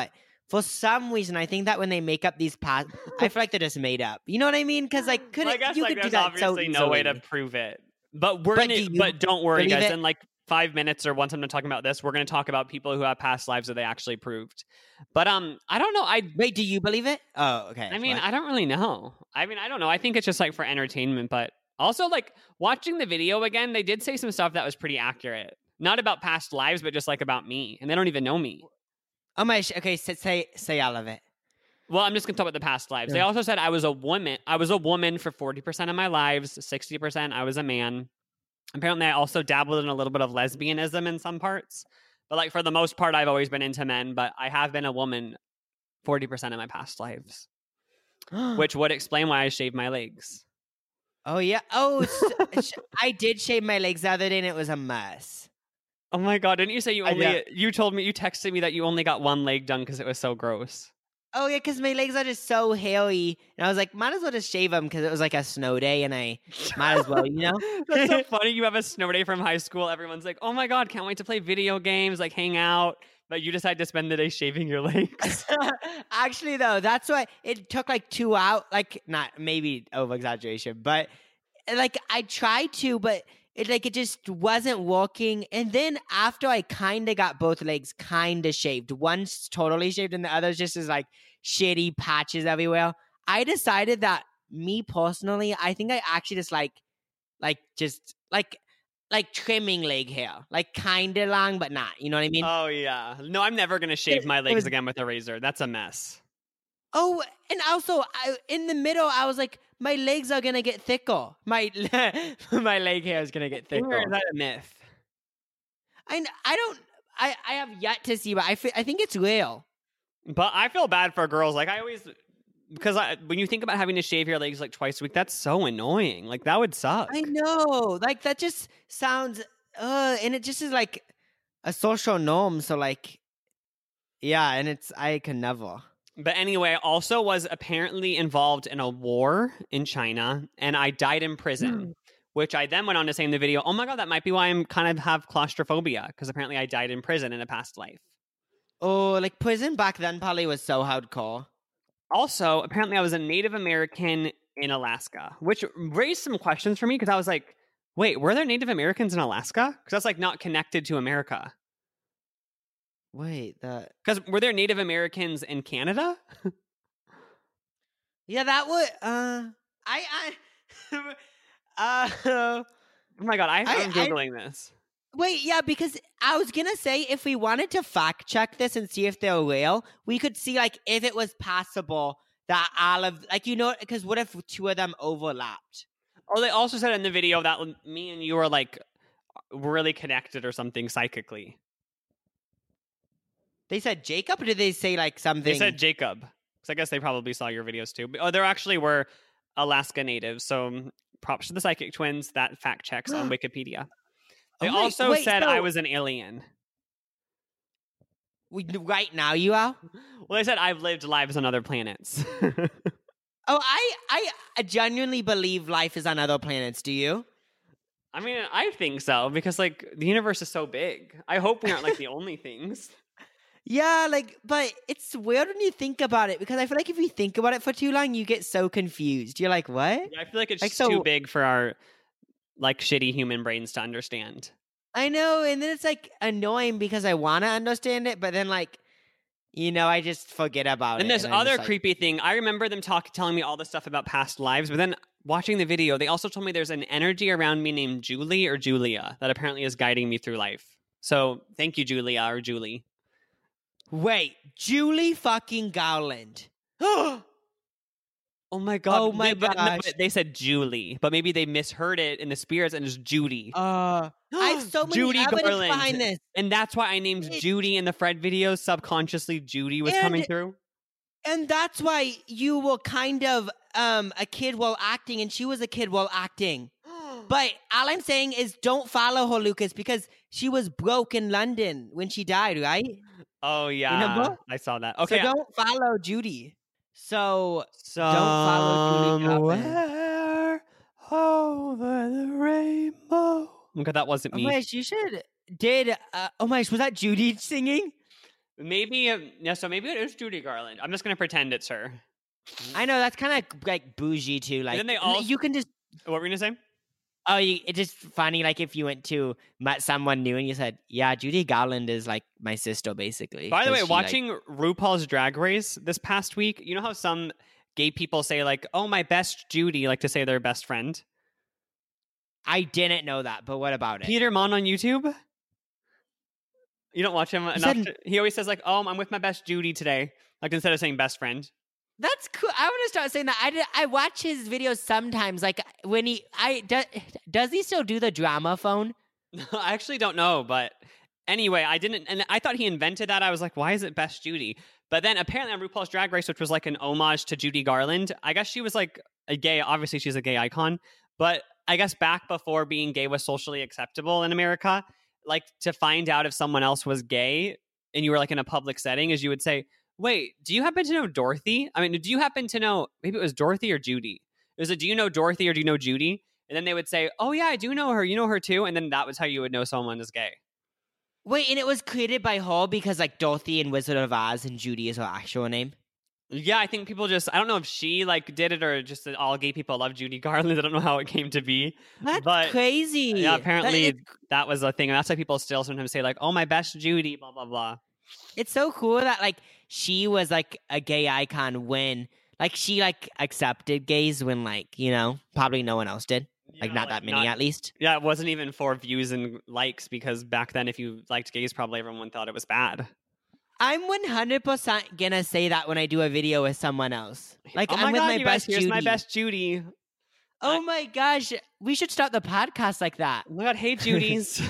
for some reason, I think that when they make up these past, I feel like they're just made up. You know what I mean? Because like, could Well, I it, guess you like could do there's that so obviously no way to easily. prove it. But we're But gonna. do you But don't worry, believe guys. it? In like five minutes or once I'm done talking about this, we're gonna talk about people who have past lives that they actually proved. But um, I don't know. I Wait, do you believe it? Oh, okay. I mean, What? I don't really know. I mean, I don't know. I think it's just like for entertainment, but also like watching the video again, they did say some stuff that was pretty accurate. Not about past lives, but just like about me, and they don't even know me. Oh my. sh- Okay, say say, say all of it. Well, I'm just gonna talk about the past lives. They Yeah. also said I was a woman. I was a woman for forty percent of my lives. sixty percent I was a man. Apparently, I also dabbled in a little bit of lesbianism in some parts. But like for the most part, I've always been into men. But I have been a woman forty percent of my past lives, which would explain why I shaved my legs. Oh yeah. Oh, s- sh- I did shave my legs the other day, and it was a mess. Oh my god! Didn't you say you I only? know. You told me you texted me that you only got one leg done because it was so gross. Oh yeah, because my legs are just so hairy, and I was like, might as well just shave them because it was like a snow day, and I might as well, you know. That's so funny. You have a snow day from high school. Everyone's like, "Oh my god, can't wait to play video games, like hang out." But you decide to spend the day shaving your legs. Actually, though, that's why it took like two out. Like, not maybe over exaggeration, but like I tried to, but it like it just wasn't working. And then after I kind of got both legs kind of shaved, one's totally shaved, and the other's just is like shitty patches everywhere. I decided that me personally, I think I actually just like, like just like. Like trimming leg hair, like kind of long, but not. You know what I mean? Oh yeah. No, I'm never gonna shave It- my it legs was- again with a razor. That's a mess. Oh, and also, I, in the middle, I was like, my legs are gonna get thicker. My my leg hair is gonna get Or thicker. is that a myth? I I don't. I I have yet to see, but I fe- I think it's real. But I feel bad for girls. Like I always, because I, when you think about having to shave your legs like twice a week, that's so annoying. Like that would suck. I know, like that just sounds. Uh, and it just is like a social norm. So like, yeah, and it's I can never. But anyway, I also was apparently involved in a war in China, and I died in prison. Which I then went on to say in the video, oh my god, that might be why I'm kind of have claustrophobia, because apparently I died in prison in a past life. Oh, like prison back then probably was so hardcore. Also, apparently I was a Native American in Alaska, which raised some questions for me because I was like, wait, were there Native Americans in Alaska? Because that's like not connected to America. Wait, that. Because were there Native Americans in Canada? Yeah, that would. Uh, I I. uh. Oh my god, I, I- I'm Googling this. Wait, yeah, because I was gonna say if we wanted to fact check this and see if they're real, we could see like if it was possible that all of like you know because what if two of them overlapped? Oh, they also said in the video that me and you are like really connected or something psychically. They said Jacob, or did they say like something? They said Jacob. So I guess they probably saw your videos too. But, oh, there actually were Alaska natives. So um, props to the Psychic Twins. That fact checks on Wikipedia. They Oh my- also wait, said I so- was an alien. We- right now you are. Well, they said I've lived lives on other planets. Oh, I I genuinely believe life is on other planets. Do you? I mean, I think so because like the universe is so big. I hope we aren't like the only things. Yeah, like, but it's weird when you think about it because I feel like if you think about it for too long, you get so confused. You're like, what? I feel like it's Like, just too so- big for our like shitty human brains to understand. I know, and then it's like annoying because I want to understand it, but then like, you know, I just forget about And it. this I'm other just like, creepy thing, I remember them talk, telling me all this stuff about past lives, but then watching the video, they also told me there's an energy around me named Julie or Julia that apparently is guiding me through life. So thank you, Julia or Julie. Wait, Julie fucking Garland. Oh my god! Oh my They- but no, gosh. but they said Julie, but maybe they misheard it in the spirits and it's Judy. Uh, I have so many Judy evidence Garland. behind this. And that's why I named It- Judy in the Fred videos. Subconsciously, Judy was coming And- through. And that's why you were kind of um a kid while acting, and she was a kid while acting. But all I'm saying is don't follow her, Lucas, because she was broke in London when she died, right? Oh yeah, Remember? I saw that. Okay, So don't follow Judy. So follow Julie Garland. somewhere over the rainbow. Okay, that wasn't Oh me. my gosh, you should did uh, oh my gosh, was that Judy singing? Maybe, um, yeah, so maybe it is Judy Garland. I'm just going to pretend it's her. I know that's kind of like bougie too. Like then they l- also- you can just What were we going to say? oh, you, it's just funny. Like if you went to met someone new and you said, "Yeah, Judy Garland is like my sister," basically. By the 'cause way, she, like- watching RuPaul's Drag Race this past week, you know how some gay people say like, "Oh, my best Judy," like to say their best friend. I didn't know that, but what about it? Peter Mon on YouTube. You don't watch him enough. said- to- he always says like, "Oh, I'm with my best Judy today," like instead of saying best friend. That's cool. I want to start saying that. I, did, I watch his videos sometimes. Like when he, I do, does he still do the drama phone? I actually don't know, but anyway, I didn't, and I thought he invented that. I was like, why is it best Judy? But then apparently on RuPaul's Drag Race, which was like an homage to Judy Garland, I guess she was like a gay. Obviously, she's a gay icon, but I guess back before being gay was socially acceptable in America, like to find out if someone else was gay and you were like in a public setting, is you would say, wait, do you happen to know Dorothy? I mean, do you happen to know, maybe it was Dorothy or Judy? It was a, do you know Dorothy or do you know Judy? And then they would say, oh yeah, I do know her. You know her too. And then that was how you would know someone is gay. Wait, and it was created by her because like Dorothy and Wizard of Oz and Judy is her actual name. Yeah, I think people just, I don't know if she like did it or just that all gay people love Judy Garland. I don't know how it came to be. That's But, crazy. Yeah, That- apparently it- that was a thing. And that's why people still sometimes say like, oh, my best Judy, blah, blah, blah. it's so cool that like she was like a gay icon when like she like accepted gays when like, you know, probably no one else did. Like Yeah, not that many at least. Yeah, it wasn't even for views and likes because back then if you liked gays, probably everyone thought it was bad. I'm one hundred percent gonna say that when I do a video with someone else. Like oh I'm my with God, my you guys, best here's Judy. my best Judy. Oh my gosh, we should start the podcast like that. Oh my God, hey Judy's.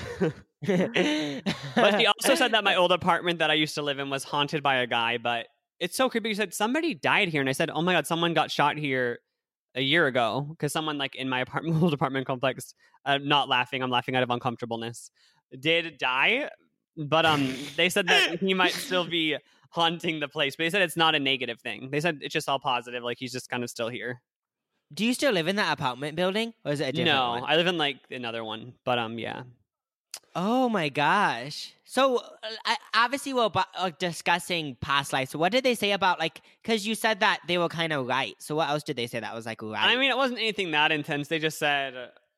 But she also said that my old apartment that I used to live in was haunted by a guy, but it's so creepy. She said somebody died here, and I said, "Oh my God, someone got shot here a year ago." Because someone like in my apartment, old apartment complex, I'm not laughing. I'm laughing out of uncomfortableness. Did die, but um, they said that he might still be haunting the place. But they said it's not a negative thing. They said it's just all positive. Like he's just kind of still here. Do you still live in that apartment building, or is it a different No, one? I live in like another one, but um, yeah. Oh my gosh! So uh, I, obviously we're about, uh, discussing past lives. So what did they say about like? Because you said that they were kind of right. So what else did they say that was like right? I mean, it wasn't anything that intense. They just said,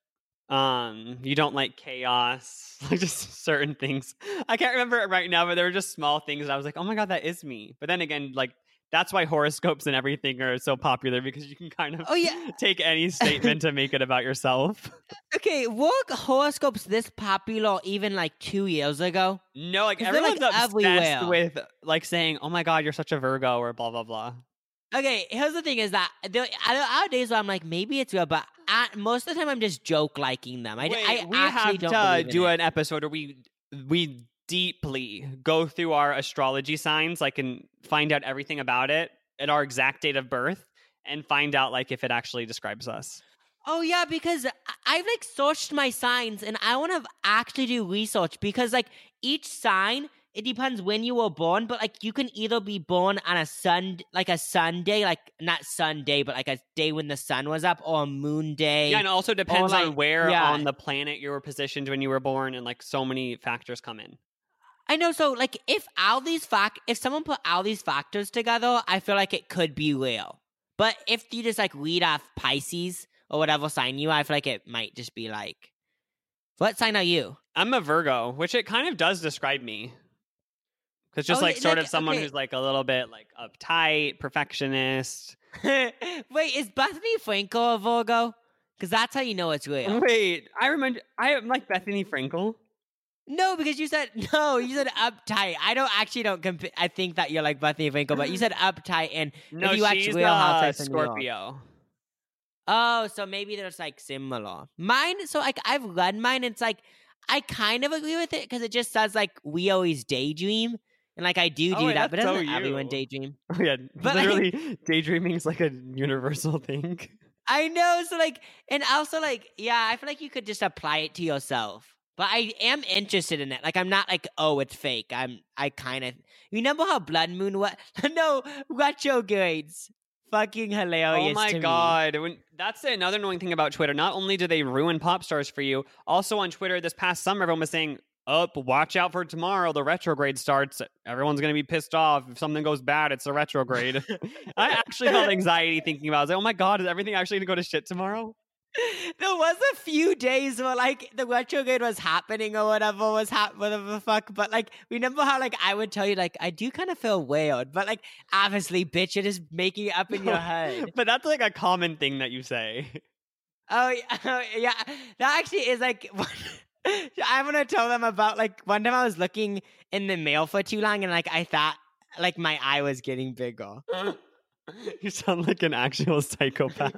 um, you don't like chaos, like just certain things. I can't remember it right now, but there were just small things. And I was like, oh my God, that is me. But then again, like that's why horoscopes and everything are so popular because you can kind of Oh, yeah. take any statement to make it about yourself. Okay, were horoscopes this popular even like two years ago? No, like 'Cause they're, like, everyone's obsessed everywhere. with like saying, oh my God, you're such a Virgo or blah, blah, blah. Okay, here's the thing: is that there there are days where I'm like, maybe it's real, but at, most of the time I'm just joke liking them. I, Wait, I we actually have don't to believe in do it. an episode where we we deeply go through our astrology signs, like and find out everything about it at our exact date of birth, and find out like if it actually describes us. Oh yeah, because I- I've like searched my signs and I want to actually do research because like each sign, it depends when you were born, but like you can either be born on a sun, like a Sunday, like not Sunday, but like a day when the sun was up, or a moon day. Yeah, and it also depends like- on where yeah. on the planet you were positioned when you were born, and like so many factors come in. I know. So like if all these fact, if someone put all these factors together, I feel like it could be real. But if you just like read off Pisces or whatever sign you, I feel like it might just be like, what sign are you? I'm a Virgo, which it kind of does describe me. Because just Oh, like yeah, sort like, of someone okay. who's like a little bit like uptight, perfectionist. Wait, is Bethany Frankel a Virgo? Because that's how you know it's real. Wait, I remember I am like Bethany Frankel. No, because you said no. You said uptight. I don't actually don't. Comp- I think that you're like Bethany Frankel, but you said uptight, and No, if you watch she's Real uh, Housewives of New York- Scorpio. Oh, so maybe there's like similar. Mine, so like I've read mine, and it's like I kind of agree with it because it just says like we always daydream, and like I do Oh, do wait, that, but that's so doesn't everyone you. daydream? Oh yeah, But, like- literally, daydreaming is like a universal thing. I know. So like, and also like, yeah, I feel like you could just apply it to yourself. But I am interested in it. Like, I'm not like, oh, it's fake. I'm, I kind of remember how Blood Moon was. No, retrogrades. Fucking hilarious. Oh my to me. god! When, that's another annoying thing about Twitter. Not only do they ruin pop stars for you, also on Twitter this past summer, everyone was saying, up, watch out for tomorrow. The retrograde starts. Everyone's going to be pissed off. If something goes bad, it's a retrograde. I actually felt anxiety thinking about it. I was like, oh my God, is everything actually going to go to shit tomorrow? There was a few days where like the retrograde was happening or whatever was hap- whatever the fuck. But like, remember how like I would tell you like I do kind of feel weird, but like obviously, bitch, it is making it up in your head. But that's like a common thing that you say. Oh yeah, oh, yeah. That actually is like. I'm gonna tell them about like one time I was looking in the mail for too long and like I thought like my eye was getting bigger. You sound like an actual psychopath.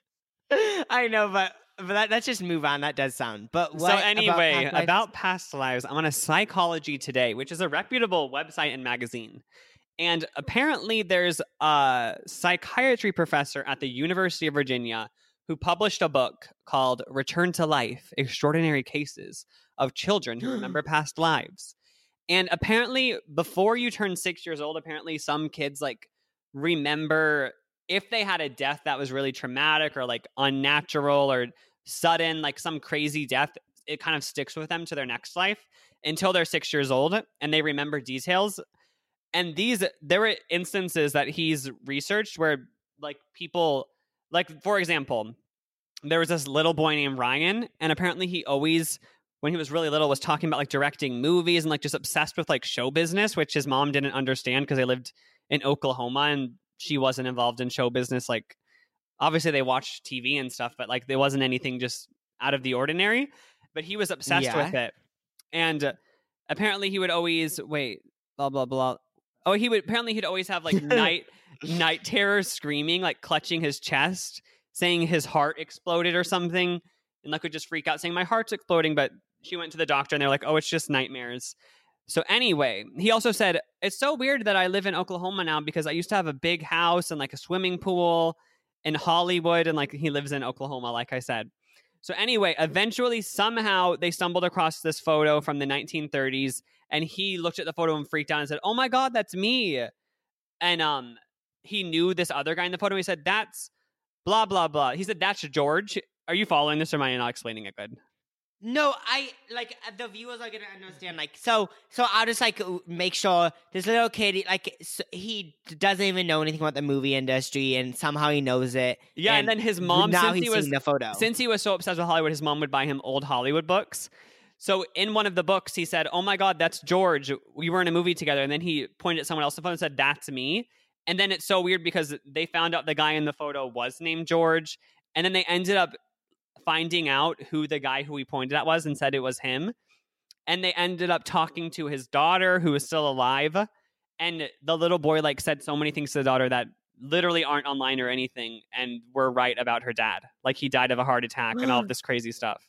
I know, but but that, let's just move on. That does sound. But what so anyway, about past lives? about past lives, I'm on a Psychology Today, which is a reputable website and magazine. And apparently, there's a psychiatry professor at the University of Virginia who published a book called Return to Life: Extraordinary Cases of Children Who Remember Past Lives. And apparently, before you turn six years old, apparently some kids like remember if they had a death that was really traumatic or like unnatural or sudden, like some crazy death, it kind of sticks with them to their next life until they're six years old and they remember details. And these, there were instances that he's researched where like people, like for example, there was this little boy named Ryan, and apparently he always, when he was really little, was talking about like directing movies and like just obsessed with like show business, which his mom didn't understand because they lived in Oklahoma and she wasn't involved in show business. Like obviously they watched T V and stuff, but like there wasn't anything just out of the ordinary. But he was obsessed Yeah. with it, and uh, apparently he would always wait blah blah blah. Oh, he would apparently he'd always have like night night terrors, screaming, like clutching his chest, saying his heart exploded or something, and like would just freak out saying my heart's exploding. But she went to the doctor and they're like, oh, it's just nightmares. So anyway, he also said, it's so weird that I live in Oklahoma now because I used to have a big house and like a swimming pool in Hollywood, and like he lives in Oklahoma, like I said. So anyway, eventually, somehow they stumbled across this photo from the nineteen thirties, and he looked at the photo and freaked out and said, oh my God, that's me. And um, he knew this other guy in the photo. He said, that's blah, blah, blah. He said, that's George. Are you following this, or am I not explaining it good? No, I like the viewers are gonna understand. Like, so, so I'll just like make sure this little kid, like, so he doesn't even know anything about the movie industry, and somehow he knows it. Yeah, and, and then his mom, now since he's he was seeing the photo, since he was so obsessed with Hollywood, his mom would buy him old Hollywood books. So in one of the books, he said, "Oh my God, that's George. We were in a movie together." And then he pointed at someone else on the phone and said, "That's me." And then it's so weird because they found out the guy in the photo was named George, and then they ended up finding out who the guy who he pointed at was and said it was him. And they ended up talking to his daughter, who is still alive. And the little boy like said so many things to the daughter that literally aren't online or anything, and were right about her dad. Like he died of a heart attack and all of this crazy stuff.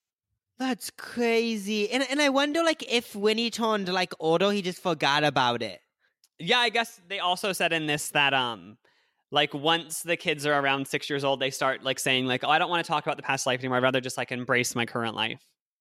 That's crazy. And and I wonder like if when he turned like older, he just forgot about it. Yeah, I guess they also said in this that um like once the kids are around six years old, they start like saying like, oh, I don't want to talk about the past life anymore. I'd rather just like embrace my current life.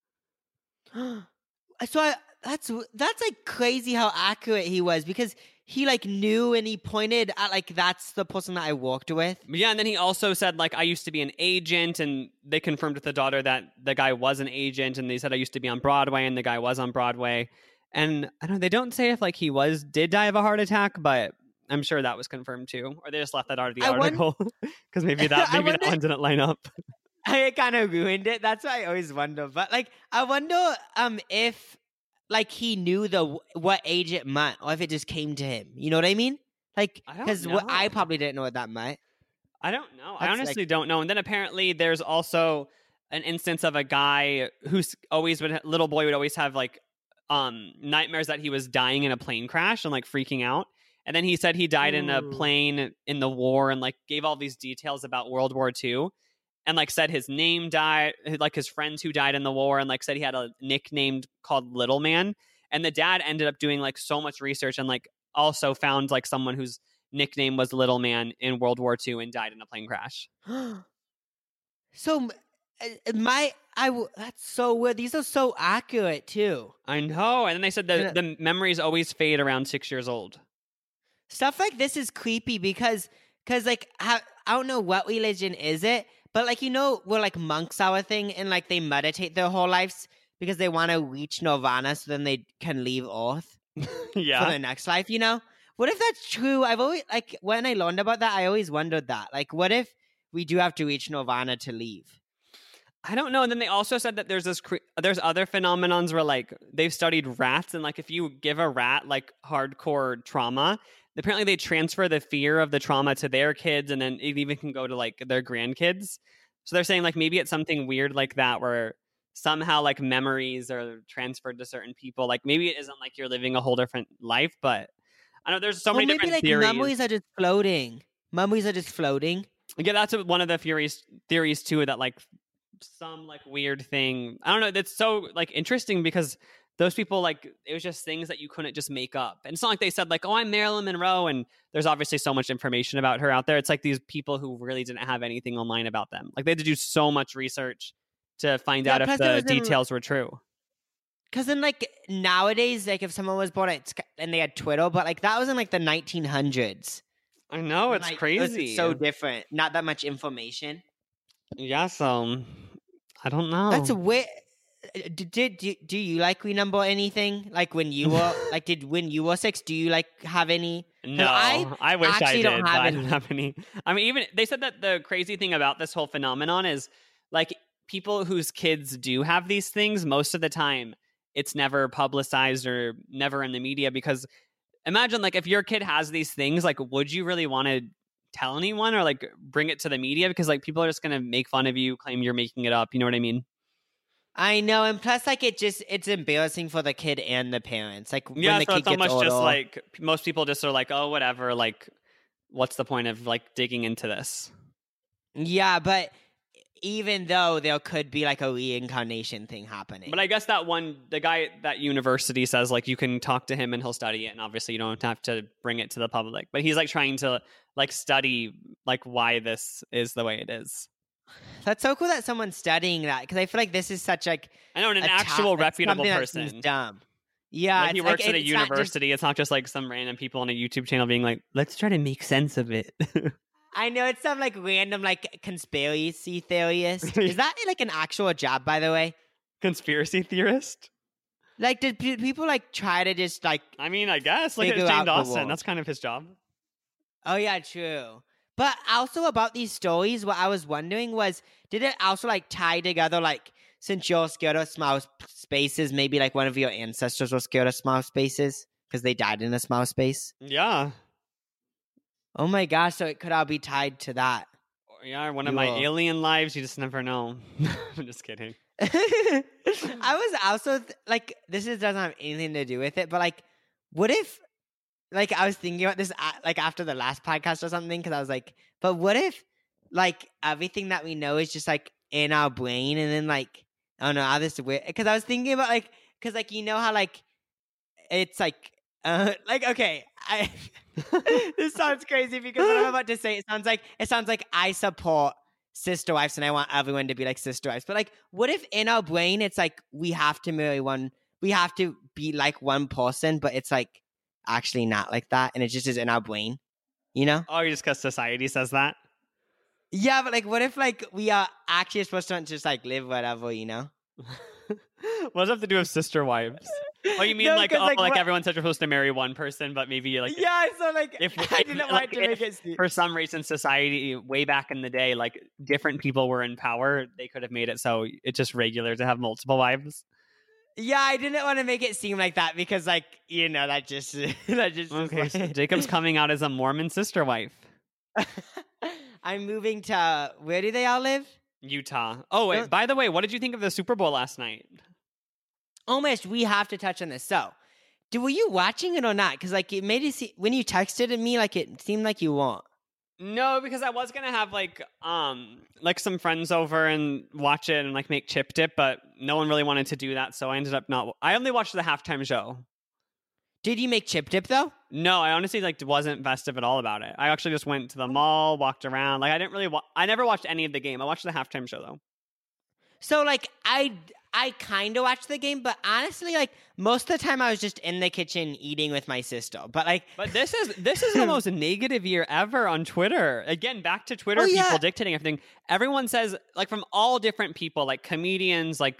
So I, that's that's like crazy how accurate he was, because he like knew and he pointed at like that's the person that I worked with. Yeah, and then he also said like I used to be an agent, and they confirmed with the daughter that the guy was an agent, and they said I used to be on Broadway, and the guy was on Broadway. And I don't know, they don't say if like he was did die of a heart attack, but I'm sure that was confirmed too, or they just left that out of the I article because maybe that maybe wonder- that one didn't line up. I kind of ruined it. That's why I always wonder. But like, I wonder um if like he knew the what age it meant, or if it just came to him. You know what I mean? Like, I don't because know. I probably didn't know what that meant. I don't know. I That's, honestly don't know. And then apparently there's also an instance of a guy who's always would little boy would always have like um nightmares that he was dying in a plane crash and like freaking out. And then he said he died in a Ooh. plane in the war, and like gave all these details about World War Two, and like said his name died, like his friends who died in the war, and like said he had a nickname called Little Man. And the dad ended up doing like so much research and like also found like someone whose nickname was Little Man in World War Two and died in a plane crash. So uh, my I w- that's so weird. These are so accurate too. I know. And then they said that Yeah. the memories always fade around six years old. Stuff like this is creepy because because like how, I don't know what religion is it, but like you know where like monks are a thing and like they meditate their whole lives because they want to reach nirvana so then they can leave Earth for Yeah. the next life, you know? What if that's true? I've always, like, when I learned about that, I always wondered that. Like, what if we do have to reach nirvana to leave? I don't know. And then they also said that there's this cre- there's other phenomenons where like they've studied rats, and like if you give a rat like hardcore trauma, apparently they transfer the fear of the trauma to their kids, and then it even can go to like their grandkids. So they're saying like maybe it's something weird like that where somehow like memories are transferred to certain people. Like maybe it isn't like you're living a whole different life, but I know there's so Or many maybe different like theories. memories are just floating. Memories are just floating. Yeah, that's one of the theories theories too, that like some like weird thing. I don't know. That's so like interesting because those people like it was just things that you couldn't just make up. And it's not like they said like, oh, I'm Marilyn Monroe, and there's obviously so much information about her out there. It's like these people who really didn't have anything online about them. Like they had to do so much research to find Yeah, out if plus it the was in- details were true. Because then, like, nowadays, like, if someone was born at, Sky- and they had Twitter, but, like, that was in, like, the nineteen hundreds. I know, it's Like, it was crazy. so different. Not that much information. yeah, so I don't know. That's a weird... Did, did, do, do you, like, remember anything? Like, when you were, like, did, when you were six, do you, like, have any... No, I I, wish I actually did, don't but have I any. don't have any. I mean, even they said that the crazy thing about this whole phenomenon is like people whose kids do have these things, most of the time it's never publicized or never in the media, because imagine like if your kid has these things, like would you really want to tell anyone or like bring it to the media? Because like people are just going to make fun of you, claim you're making it up. You know what I mean? I know, and plus, like, it just, it's embarrassing for the kid and the parents. Like, Yeah, when the so kid it's gets almost older. just like most people just are like, oh, whatever. Like, what's the point of like digging into this? Yeah, but even though there could be, like, a reincarnation thing happening. But I guess that one, the guy at that university says like you can talk to him and he'll study it, and obviously you don't have to bring it to the public. But he's like trying to like study like why this is the way it is. That's so cool that someone's studying that, because I feel like this is such, like, I know, an a ta- actual it's reputable something that person. seems dumb. Yeah, Like he it's works like, at a it's not just- university. It's not just like some random people on a YouTube channel being like, let's try to make sense of it. I know it's some like random like conspiracy theorist. Is that like an actual job, by the way? Conspiracy theorist? Like, did pe- people like try to just like? I mean, I guess. Look at Figure Shane out the Dawson. world. That's kind of his job. Oh yeah, true. But also about these stories, what I was wondering was, did it also like tie together like, since you're scared of small s- spaces, maybe like one of your ancestors were scared of small spaces because they died in a small space? Yeah. Oh my gosh, so it could all be tied to that. Yeah, one of my Cool. alien lives. You just never know. I'm just kidding. I was also th- like, this is, doesn't have anything to do with it, but like, what if, like, I was thinking about this a- like after the last podcast or something, because I was like, but what if like everything that we know is just like in our brain, and then like, I don't know how this is weird, because I was thinking about like, because like, you know how like it's like, uh, like, okay, I this sounds crazy because what I'm about to say, it sounds like it sounds like I support sister wives and I want everyone to be like sister wives. But like, what if in our brain it's like we have to marry one, we have to be like one person, but it's like actually not like that, and it just is in our brain, you know? Oh, just because society says that? Yeah, but like, what if like we are actually supposed to just like live whatever, you know? What does it have to do with sister wives? Oh, you mean No, like, 'cause, oh, like, like, what- everyone's supposed to marry one person, but maybe like Yeah, so like if- I if, didn't want like, to make if- it seem. for some reason society way back in the day, like different people were in power, they could have made it so it's just regular to have multiple wives. Yeah, I didn't want to make it seem like that because, like, you know, that just that just. is Okay, so like- Jacob's coming out as a Mormon sister wife. I'm moving to where do they all live? Utah. Oh, wait, Don't- by the way, what did you think of the Super Bowl last night? Oh my gosh, we have to touch on this. So, did were you watching it or not? Because like it made it see when you texted it me, like it seemed like you weren't. No, because I was gonna have like um like some friends over and watch it and like make chip dip, but no one really wanted to do that, so I ended up not. I only watched the halftime show. Did you make chip dip though? No, I honestly like wasn't festive at all about it. I actually just went to the mall, walked around. Like I didn't really. Wa- I never watched any of the game. I watched the halftime show though. So like I I kind of watched the game, but honestly, like most of the time I was just in the kitchen eating with my sister. But like, But this is this is the most negative year ever on Twitter. Again, back to Twitter, Oh, yeah. people dictating everything. Everyone says like from all different people, like comedians, like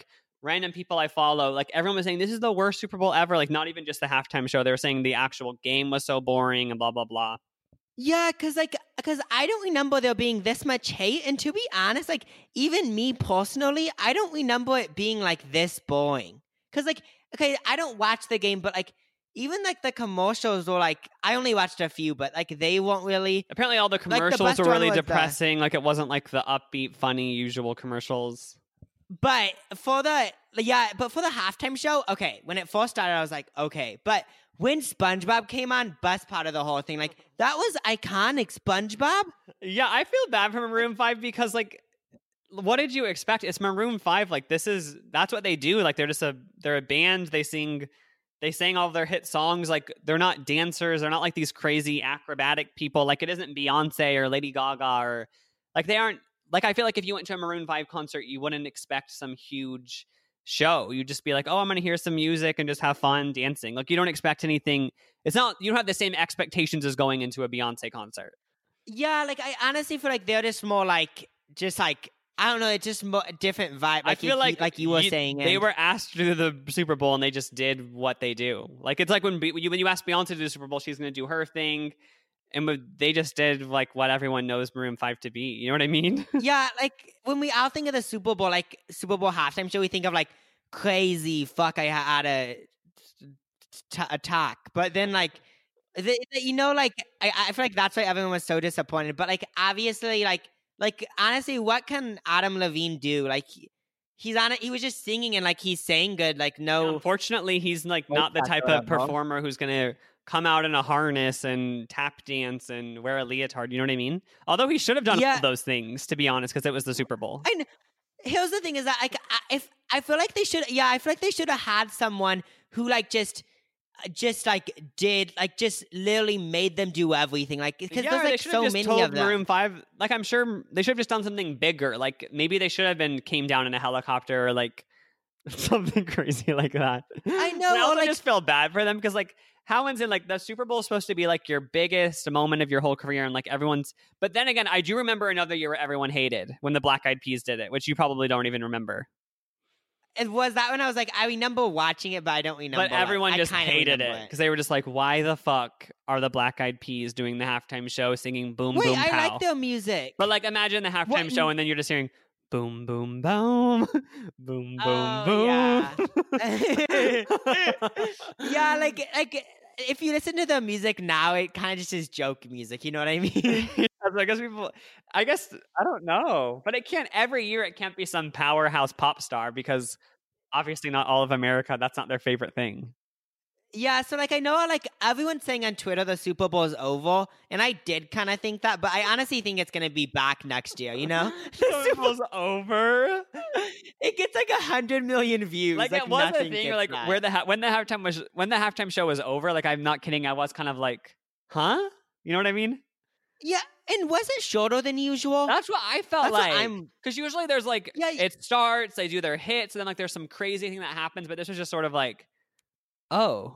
random people I follow, like everyone was saying this is the worst Super Bowl ever. Like not even just the halftime show. They were saying the actual game was so boring and blah blah blah. Yeah, because like, because I don't remember there being this much hate, and to be honest, like even me personally, I don't remember it being like this boring. Because like, okay, I don't watch the game, but like even like the commercials were like, I only watched a few, but like they weren't really. Apparently, all the the commercials best were one really was the- depressing. Like it wasn't like the upbeat, funny, usual commercials. But for the yeah, but for the halftime show, okay, when it first started, I was like, okay, but when SpongeBob came on, best part of the whole thing, like that was iconic. SpongeBob. Yeah, I feel bad for Maroon five because like what did you expect? It's Maroon five. Like this is that's what they do. Like they're just a they're a band. They sing they sang all of their hit songs. Like they're not dancers. They're not like these crazy acrobatic people. Like it isn't Beyonce or Lady Gaga or like they aren't like I feel like if you went to a Maroon five concert, you wouldn't expect some huge show. You'd just be like, oh, I'm gonna hear some music and just have fun dancing. Like you don't expect anything. It's not you don't have the same expectations as going into a Beyonce concert. Yeah, like I honestly feel like they're just more like just like I don't know, it's just more a different vibe. Like I feel you, like like you were you- saying, they and- were asked to do the Super Bowl and they just did what they do. Like it's like when Be- when you when you ask Beyonce to do the Super Bowl, she's going to do her thing, and when they just did like what everyone knows Maroon five to be. You know what I mean? yeah, like when we all think of the Super Bowl, like Super Bowl halftime show, we think of like crazy fuck I had a t- attack, but then like. The, the- you know, like I, I feel like that's why everyone was so disappointed. But like obviously, like like honestly, what can Adam Levine do? Like he, he's on it. He was just singing and like he's saying good. Like no, Unfortunately, he's like Voice not the type actor of at all. performer who's going to come out in a harness and tap dance and wear a leotard. You know what I mean? Although he should have done Yeah. all those things, to be honest, because it was the Super Bowl. I know. Here's the thing: is that like I, if I feel like they should, yeah, I feel like they should have had someone who like just. Just like did like just literally made them do everything like because Yeah, there's they like should so have just many told of them. Maroon five. Like I'm sure they should have just done something bigger. Like maybe they should have been came down in a helicopter or like something crazy like that. I know, But I or, also like- just feel bad for them because like how is it like the Super Bowl is supposed to be like your biggest moment of your whole career and like everyone's. But then again, I do remember another year where everyone hated when the Black Eyed Peas did it, which you probably don't even remember. It was that when I was like I remember watching it, but I don't remember. But like, everyone I just kinda hated remember it because they were just like, "Why the fuck are the Black Eyed Peas doing the halftime show singing Boom Wait, Boom I Pow?" like their music. But like, imagine the halftime What- show, and then you're just hearing boom, boom, boom, boom, boom, Oh, boom. yeah, like like if you listen to the music now, it kind of just is joke music. You know what I mean? I guess people. I guess I don't know, but it can't every year. It can't be some powerhouse pop star because obviously not all of America. That's not their favorite thing. Yeah, so like I know like everyone's saying on Twitter the Super Bowl is over, and I did kind of think that, but I honestly think it's gonna be back next year. You know, The Super Bowl's over. it gets like a hundred million views. Like, Like, it was a nothing thing. gets Like that. where the ha- when the halftime was when the halftime show was over. Like I'm not kidding. I was kind of like, huh? You know what I mean? Yeah, and was it shorter than usual? That's what I felt That's what like. I'm- Because usually there's like Yeah, y- it starts, they do their hits, and then like there's some crazy thing that happens. But this was just sort of like, oh.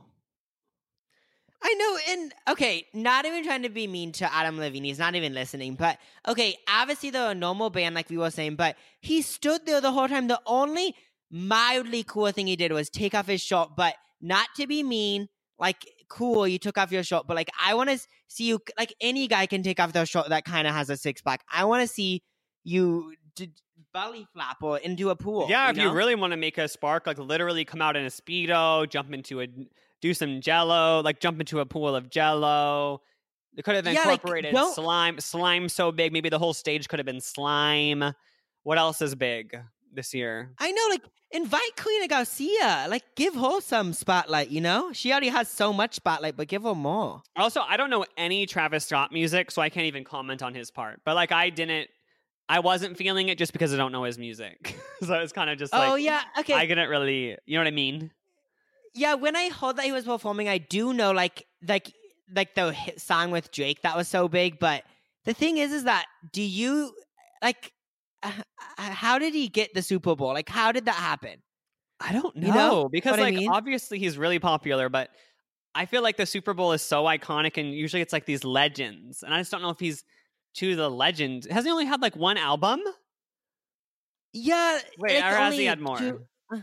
I know, and okay, not even trying to be mean to Adam Levine. He's not even listening. But okay, obviously they're a normal band, like we were saying, but he stood there the whole time. The only mildly cool thing he did was take off his shirt, but not to be mean. Like, cool, you took off your shirt, but like, I want to see you. Like, any guy can take off their shirt that kind of has a six pack. I want to see you d- belly flap or into a pool. Yeah, you if know? you really want to make a spark, like literally come out in a Speedo, jump into a, do some jello, like jump into a pool of jello. They could have Yeah, like, incorporated don't- slime. Slime so big, maybe the whole stage could have been slime. What else is big this year? I know, like, invite Karina Garcia. Like, give her some spotlight, you know? She already has so much spotlight, but give her more. Also, I don't know any Travis Scott music, so I can't even comment on his part. But like, I didn't, I wasn't feeling it just because I don't know his music. So it's kind of just like, oh, yeah. Okay. I didn't really, you know what I mean? yeah, when I heard that he was performing, I do know, like, like, like the hit song with Drake that was so big. But the thing is, is that do you, like, uh, how did he get the Super Bowl? Like, how did that happen? I don't know, You know because what I like mean? obviously he's really popular, but I feel like the Super Bowl is so iconic, and usually it's like these legends, and I just don't know if he's to the legend. Has he only had like one album? Yeah. Wait, like, or has he only had more? two-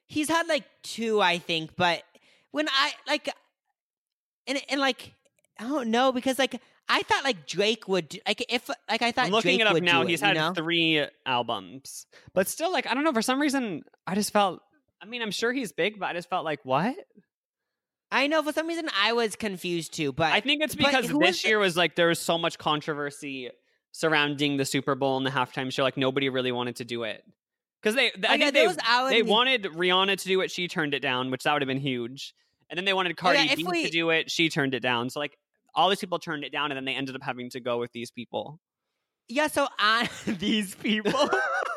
he's had like two, I think. But when I like, and and like, I don't know because like I thought like Drake would do, like if like I thought I'm looking Drake it up would now. do He's it, had you know? three albums, but still, like I don't know. For some reason, I just felt. I mean, I'm sure he's big, but I just felt like what? I know for some reason I was confused too, but I think it's but because who this was the- year was like there was so much controversy surrounding the Super Bowl and the halftime show. Like nobody really wanted to do it because they. Oh, I yeah, think there they was Alan- they wanted Rihanna to do it. She turned it down, which that would have been huge. And then they wanted Cardi Oh, yeah, if B we- to do it. She turned it down. So like all these people turned it down, and then they ended up having to go with these people. Yeah, so on these people.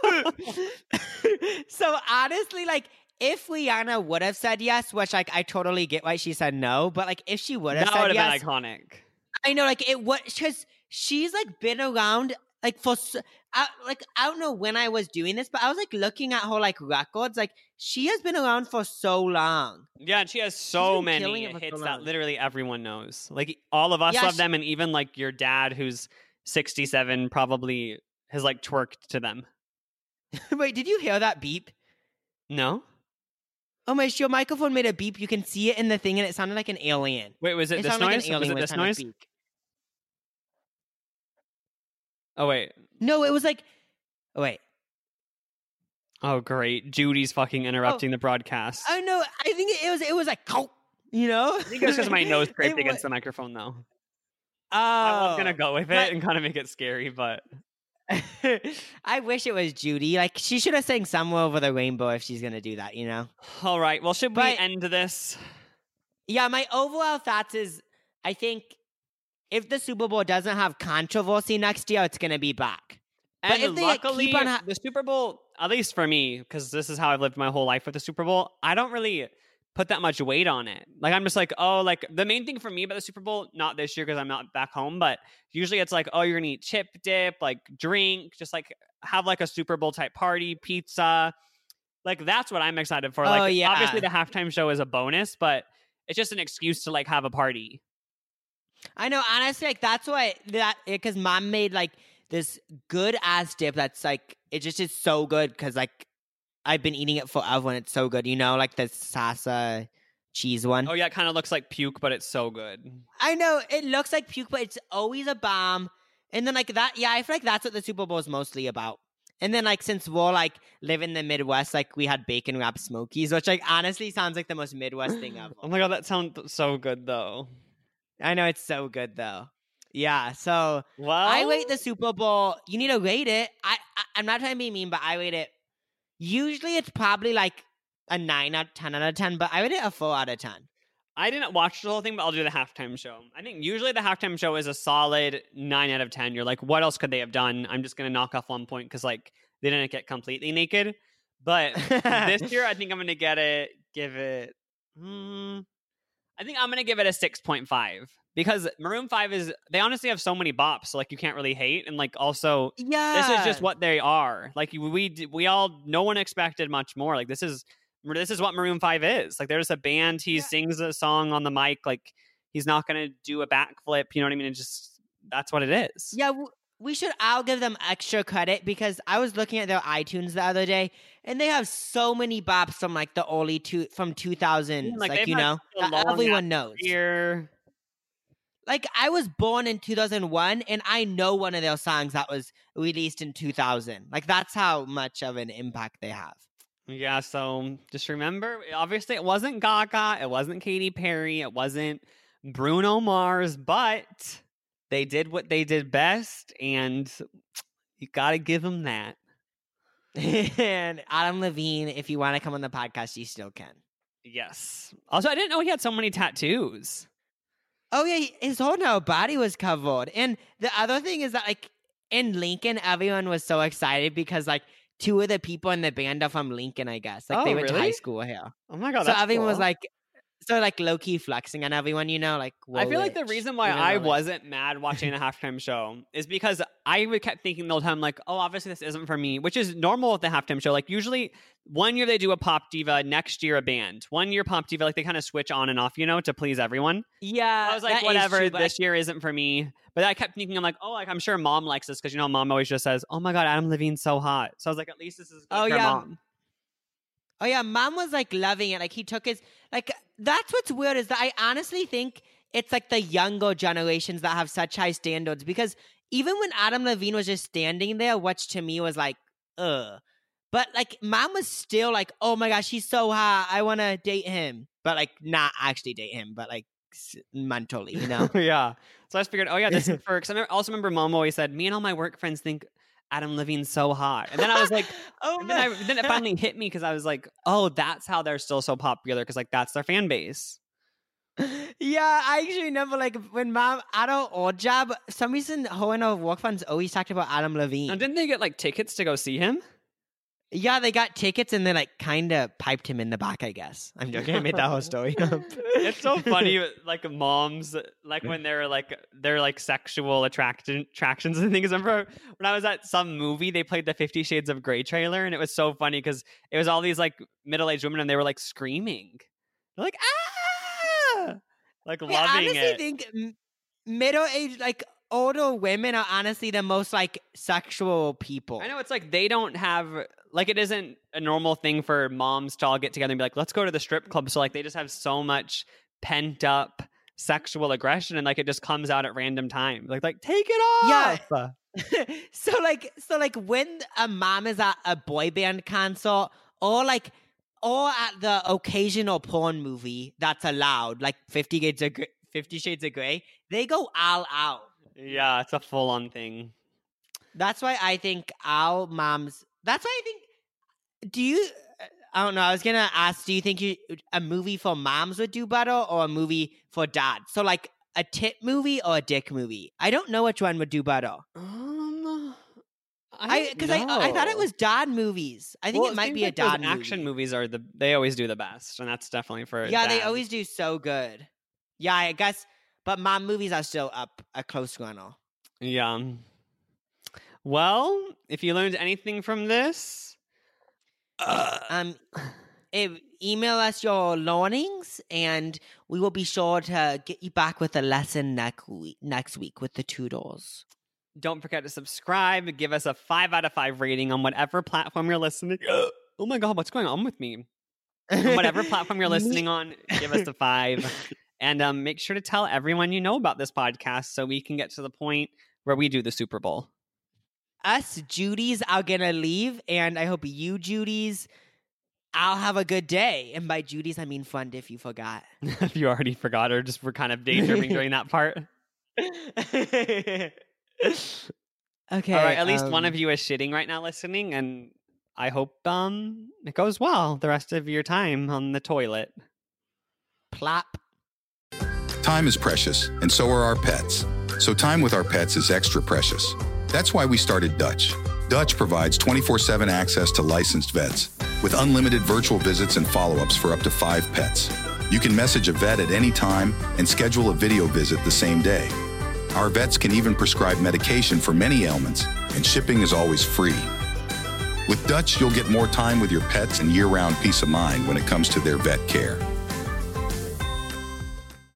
So honestly, like if Rihanna would have said yes, which like I totally get why she said no, but like if she would have That said would have yes, been iconic. I know like it was because she's like been around like for s- I, like I don't know when I was doing this, but I was like looking at her like records. Like she has been around for so long. Yeah, and she has so been killing many it for so hits that long. literally everyone knows. Like all of us Yeah, love she- them, and even like your dad, who's sixty-seven, probably has like twerked to them. Wait, did you hear that beep? No, Oh my! Your microphone made a beep. You can see it in the thing, and it sounded like an alien. wait, was it, It this sounded like noise? an alien Was it was this trying to noise? speak. Oh wait, No, it was like. Oh wait. oh great, Judy's fucking interrupting the broadcast. I know. I think it was. It was like, you know. I think it was because my nose scraped It against wa- the microphone, though. Oh, I was gonna go with it but- and kind of make it scary, but I wish it was Judy. Like she should have sang "Somewhere Over the Rainbow" if she's gonna do that. You know. all right. Well, should we But- end this? Yeah, my overall thoughts is, I think if the Super Bowl doesn't have controversy next year, it's gonna be back. But And if they, like, luckily, keep on ha- the Super Bowl, at least for me, because this is how I've lived my whole life with the Super Bowl, I don't really put that much weight on it. Like, I'm just like, oh, like, the main thing for me about the Super Bowl, not this year because I'm not back home, but usually it's like, oh, you're going to eat chip dip, like, drink, just like have like a Super Bowl type party, pizza. Like, that's what I'm excited for. Oh, Like, yeah. obviously, the halftime show is a bonus, but it's just an excuse to like have a party. I know, honestly, like that's why that because mom made like this good ass dip that's like it just is so good because like I've been eating it forever and it's so good. You know, like the salsa cheese one. Oh, yeah, it kind of looks like puke, but it's so good. I know it looks like puke, but it's always a bomb. And then like that, yeah, I feel like that's what the Super Bowl is mostly about. And then like since we're like live in the Midwest, like we had bacon wrapped smokies, which like honestly sounds like the most Midwest thing ever. Oh my God, that sounds so good, though. I know it's so good though. Yeah, so Well, I rate the Super Bowl. You need to rate it. I, I I'm not trying to be mean, but I rate it. Usually it's probably like a nine out ten out of ten, but I rate it a four out of ten. I didn't watch the whole thing, but I'll do the halftime show. I think usually the halftime show is a solid nine out of ten. You're like, what else could they have done? I'm just gonna knock off one point because like they didn't get completely naked. But this year, I think I'm gonna get it. Give it. Hmm, I think I'm gonna give it a six point five because Maroon Five is. They honestly have so many bops, so like you can't really hate, and like also Yeah, this is just what they are. Like we d- we all no one expected much more. Like this is this is what Maroon Five is. Like there's a band. He Yeah. sings a song on the mic. Like he's not gonna do a backflip. You know what I mean? It just that's what it is. Yeah, w- we should. I'll give them extra credit because I was looking at their iTunes the other day, and they have so many bops from like the early two from two thousands. like, Like, they've you had know, such a that long everyone knows. Here, Like I was born in two thousand one, and I know one of their songs that was released in two thousand. Like that's how much of an impact they have. yeah. So just remember, obviously, it wasn't Gaga. It wasn't Katy Perry. It wasn't Bruno Mars. But they did what they did best, and you got to give them that. And Adam Levine, if you want to come on the podcast, you still can. Yes. Also, I didn't know he had so many tattoos. Oh yeah, he- his whole entire body was covered. And the other thing is that like in Lincoln, everyone was so excited because like two of the people in the band are from Lincoln, I guess. Like Oh, they went to really? high school here. Oh my god! so that's everyone was cool. like, so like low key flexing on everyone, you know, like I whoa, feel like the rich, reason why even I though, like- wasn't mad watching the halftime show is because I would kept thinking the whole time, like, oh, obviously this isn't for me, which is normal with the halftime show. Like, usually one year they do a pop diva, next year a band. One year pop diva, like they kind of switch on and off, you know, to please everyone. Yeah, I was like, that is whatever, true, but I- this year isn't for me. But I kept thinking, I'm like, oh, like I'm sure mom likes this because you know, mom always just says, oh my god, Adam Levine's so hot. So I was like, at least this is good Oh, for yeah. mom. Oh yeah, mom was like loving it. Like he took his like that's what's weird is that I honestly think it's like the younger generations that have such high standards because even when Adam Levine was just standing there, which to me was like, ugh. But like mom was still like, oh my gosh, he's so hot. I want to date him. But like not actually date him, but like mentally, you know? Yeah. So I just figured, oh yeah, this is for, because I also remember mom always said, me and all my work friends think Adam Levine's so hot. And then I was like, oh and then, I, then it finally hit me because I was like, oh, that's how they're still so popular because like that's their fan base. Yeah, I actually remember like when mom at our old job, for some reason her and her work friends always talked about Adam Levine. And didn't they get like tickets to go see him? Yeah, they got tickets and they like kind of piped him in the back, I guess. I'm joking. I made that whole story up. It's so funny, like moms, like when they're like they're like sexual attraction attractions and things. I remember when I was at some movie, they played the Fifty Shades of Grey trailer, and it was so funny because it was all these like middle aged women, and they were like screaming, they're like ah, like loving I honestly it. think m- middle aged like older women are honestly the most like sexual people. I know it's like they don't have like it isn't a normal thing for moms to all get together and be like, let's go to the strip club. So like they just have so much pent up sexual aggression and like it just comes out at random times. Like like take it off. Yeah. so like so like when a mom is at a boy band concert or like or at the occasional porn movie that's allowed, like Fifty Shades of Grey, Fifty Shades of Grey, they go all out. Yeah, it's a full on thing. That's why I think our moms. That's why I think. Do you? I don't know. I was gonna ask. Do you think you, a movie for moms would do better, or a movie for dads? So like a tit movie or a dick movie? I don't know which one would do better. Um, I because I, I I thought it was dad movies. I think well, it might seems be like a dad those movie. action movies are the they always do the best, and that's definitely for Yeah, they dads. always do so good. Yeah, I guess. But mom movies are still up a close runner. Yeah. Well, if you learned anything from this, uh, Um, eh, email us your learnings, and we will be sure to get you back with a lesson next week. Next week with the tutors. don't forget to subscribe. Give us a five out of five rating on whatever platform you're listening. Oh my god, what's going on with me? On whatever platform you're listening on, give us a five, and um, make sure to tell everyone you know about this podcast so we can get to the point where we do the Super Bowl. Us Judies are gonna leave, and I hope you Judies, I'll have a good day. And by Judies, I mean fun. If you forgot, If you already forgot or just were kind of daydreaming during that part. okay. All right, at least um, one of you is shitting right now listening, and I hope um it goes well the rest of your time on the toilet. plop. Time is precious, and so are our pets. So time with our pets is extra precious. That's why we started Dutch. Dutch provides twenty-four seven access to licensed vets with unlimited virtual visits and follow-ups for up to five pets. You can message a vet at any time and schedule a video visit the same day. Our vets can even prescribe medication for many ailments, and shipping is always free. With Dutch, you'll get more time with your pets and year-round peace of mind when it comes to their vet care.